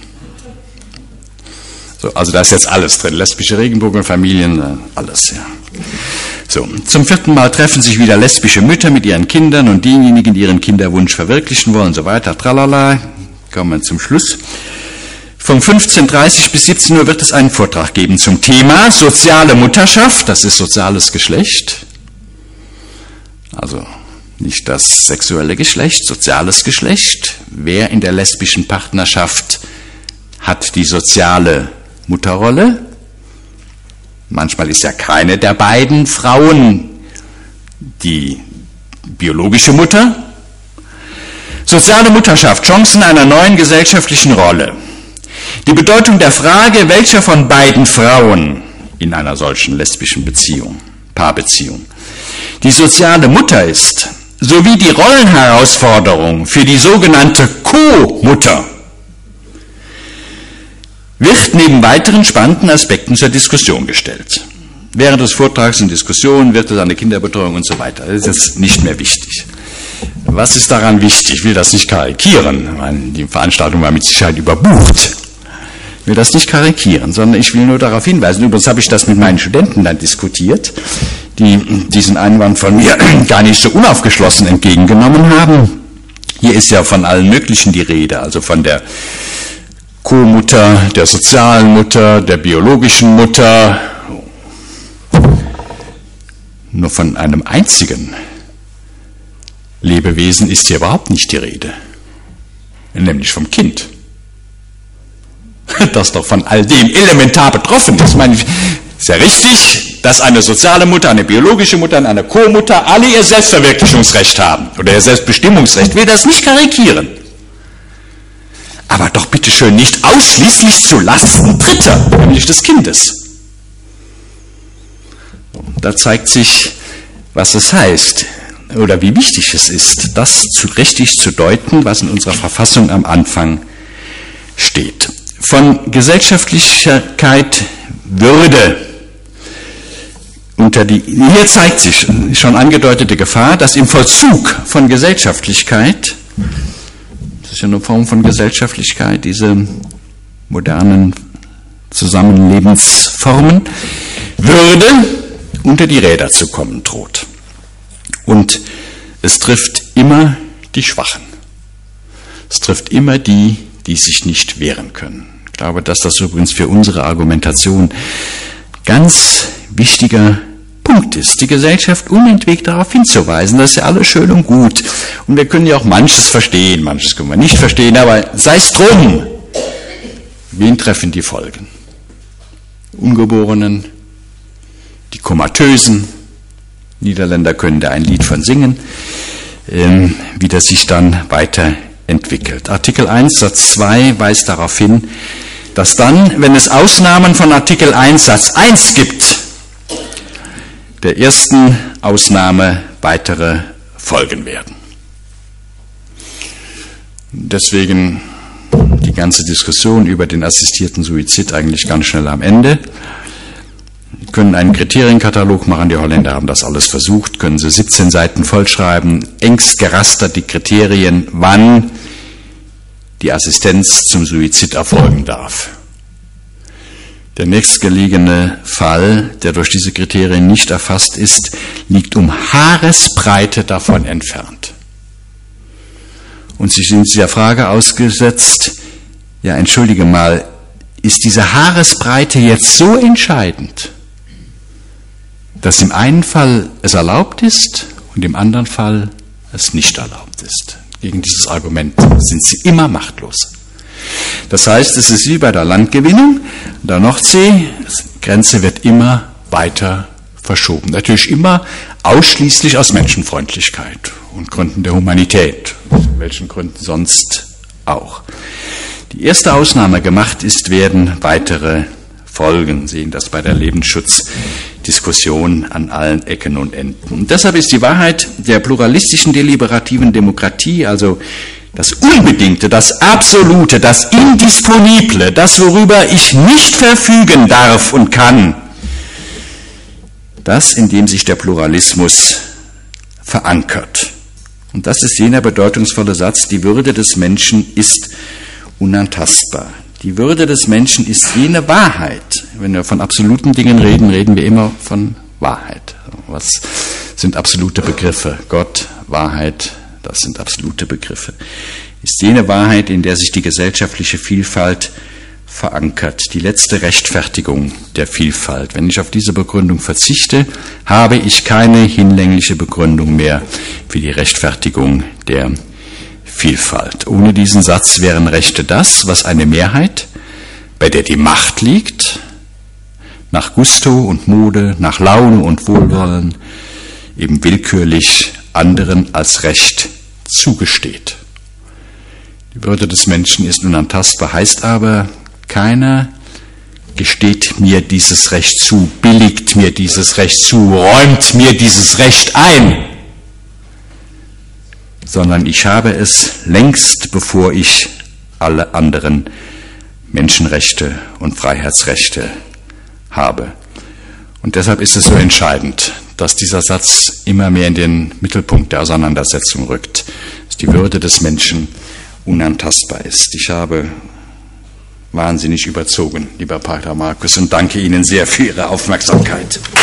Speaker 2: So, also da ist jetzt alles drin, lesbische Regenbogenfamilien, alles, ja. So, zum 4. Mal treffen sich wieder lesbische Mütter mit ihren Kindern und diejenigen, die ihren Kinderwunsch verwirklichen wollen, so weiter, tralala. Kommen wir zum Schluss. Von 15:30 bis 17 Uhr wird es einen Vortrag geben zum Thema soziale Mutterschaft, das ist soziales Geschlecht. Also nicht das sexuelle Geschlecht, soziales Geschlecht. Wer in der lesbischen Partnerschaft hat die soziale Mutterrolle? Manchmal ist ja keine der beiden Frauen die biologische Mutter. Soziale Mutterschaft, Chancen einer neuen gesellschaftlichen Rolle. Die Bedeutung der Frage, welcher von beiden Frauen in einer solchen lesbischen Beziehung, Paarbeziehung, die soziale Mutter ist, sowie die Rollenherausforderung für die sogenannte Co-Mutter, wird neben weiteren spannenden Aspekten zur Diskussion gestellt. Während des Vortrags und Diskussionen wird es eine Kinderbetreuung und so weiter. Das ist jetzt nicht mehr wichtig. Was ist daran wichtig? Ich will das nicht karikieren. Die Veranstaltung war mit Sicherheit überbucht. Ich will das nicht karikieren, sondern ich will nur darauf hinweisen. Übrigens habe ich das mit meinen Studenten dann diskutiert, die diesen Einwand von mir gar nicht so unaufgeschlossen entgegengenommen haben. Hier ist ja von allen möglichen die Rede, also von der Co-Mutter, der sozialen Mutter, der biologischen Mutter. Nur von einem einzigen Lebewesen ist hier überhaupt nicht die Rede, nämlich vom Kind, das doch von all dem elementar betroffen ist. Ich meine, ist ja richtig, dass eine soziale Mutter, eine biologische Mutter und eine Co-Mutter alle ihr Selbstverwirklichungsrecht haben oder ihr Selbstbestimmungsrecht. Ich will das nicht karikieren. Aber doch bitteschön nicht ausschließlich zu Lasten Dritter, nämlich des Kindes. Da zeigt sich, was es heißt oder wie wichtig es ist, das richtig zu deuten, was in unserer Verfassung am Anfang steht. Von Gesellschaftlichkeit, Würde hier zeigt sich schon angedeutete Gefahr, dass im Vollzug von Gesellschaftlichkeit, das ist ja eine Form von Gesellschaftlichkeit, diese modernen Zusammenlebensformen, Würde unter die Räder zu kommen droht. Und es trifft immer die Schwachen. Es trifft immer die, die sich nicht wehren können. Ich glaube, dass das übrigens für unsere Argumentation ganz wichtiger Punkt ist, die Gesellschaft unentwegt darauf hinzuweisen, das ist ja alles schön und gut. Und wir können ja auch manches verstehen, manches können wir nicht verstehen, aber sei es drum. Wen treffen die Folgen? Ungeborenen, die Komatösen, Niederländer können da ein Lied von singen, wie das sich dann weiterentwickelt. Artikel 1 Satz 2 weist darauf hin, dass dann, wenn es Ausnahmen von Artikel 1 Satz 1 gibt, der ersten Ausnahme weitere folgen werden. Deswegen die ganze Diskussion über den assistierten Suizid eigentlich ganz schnell am Ende. Sie können einen Kriterienkatalog machen, die Holländer haben das alles versucht, können sie 17 Seiten vollschreiben, engst gerastert die Kriterien, wann die Assistenz zum Suizid erfolgen darf. Der nächstgelegene Fall, der durch diese Kriterien nicht erfasst ist, liegt um Haaresbreite davon entfernt. Und Sie sind der Frage ausgesetzt, ja, entschuldige mal, ist diese Haaresbreite jetzt so entscheidend, dass im einen Fall es erlaubt ist und im anderen Fall es nicht erlaubt ist? Gegen dieses Argument sind Sie immer machtlos. Das heißt, es ist wie bei der Landgewinnung der Nordsee, die Grenze wird immer weiter verschoben. Natürlich immer ausschließlich aus Menschenfreundlichkeit und Gründen der Humanität, aus welchen Gründen sonst auch. Die erste Ausnahme gemacht ist, werden weitere folgen. Sie sehen das bei der Lebensschutzdiskussion an allen Ecken und Enden. Und deshalb ist die Wahrheit der pluralistischen deliberativen Demokratie, also das Unbedingte, das Absolute, das Indisponible, das, worüber ich nicht verfügen darf und kann, das, in dem sich der Pluralismus verankert. Und das ist jener bedeutungsvolle Satz, die Würde des Menschen ist unantastbar. Die Würde des Menschen ist jene Wahrheit. Wenn wir von absoluten Dingen reden, reden wir immer von Wahrheit. Was sind absolute Begriffe? Gott, Wahrheit, das sind absolute Begriffe. Ist jene Wahrheit, in der sich die gesellschaftliche Vielfalt verankert, die letzte Rechtfertigung der Vielfalt. Wenn ich auf diese Begründung verzichte, habe ich keine hinlängliche Begründung mehr für die Rechtfertigung der Vielfalt. Ohne diesen Satz wären Rechte das, was eine Mehrheit, bei der die Macht liegt, nach Gusto und Mode, nach Laune und Wohlwollen, eben willkürlich anderen als Recht zugesteht. Die Würde des Menschen ist unantastbar, heißt aber, keiner gesteht mir dieses Recht zu, billigt mir dieses Recht zu, räumt mir dieses Recht ein, sondern ich habe es längst, bevor ich alle anderen Menschenrechte und Freiheitsrechte habe. Und deshalb ist es so entscheidend, dass dieser Satz immer mehr in den Mittelpunkt der Auseinandersetzung rückt, dass die Würde des Menschen unantastbar ist. Ich habe wahnsinnig überzogen, lieber Pater Markus, und danke Ihnen sehr für Ihre Aufmerksamkeit.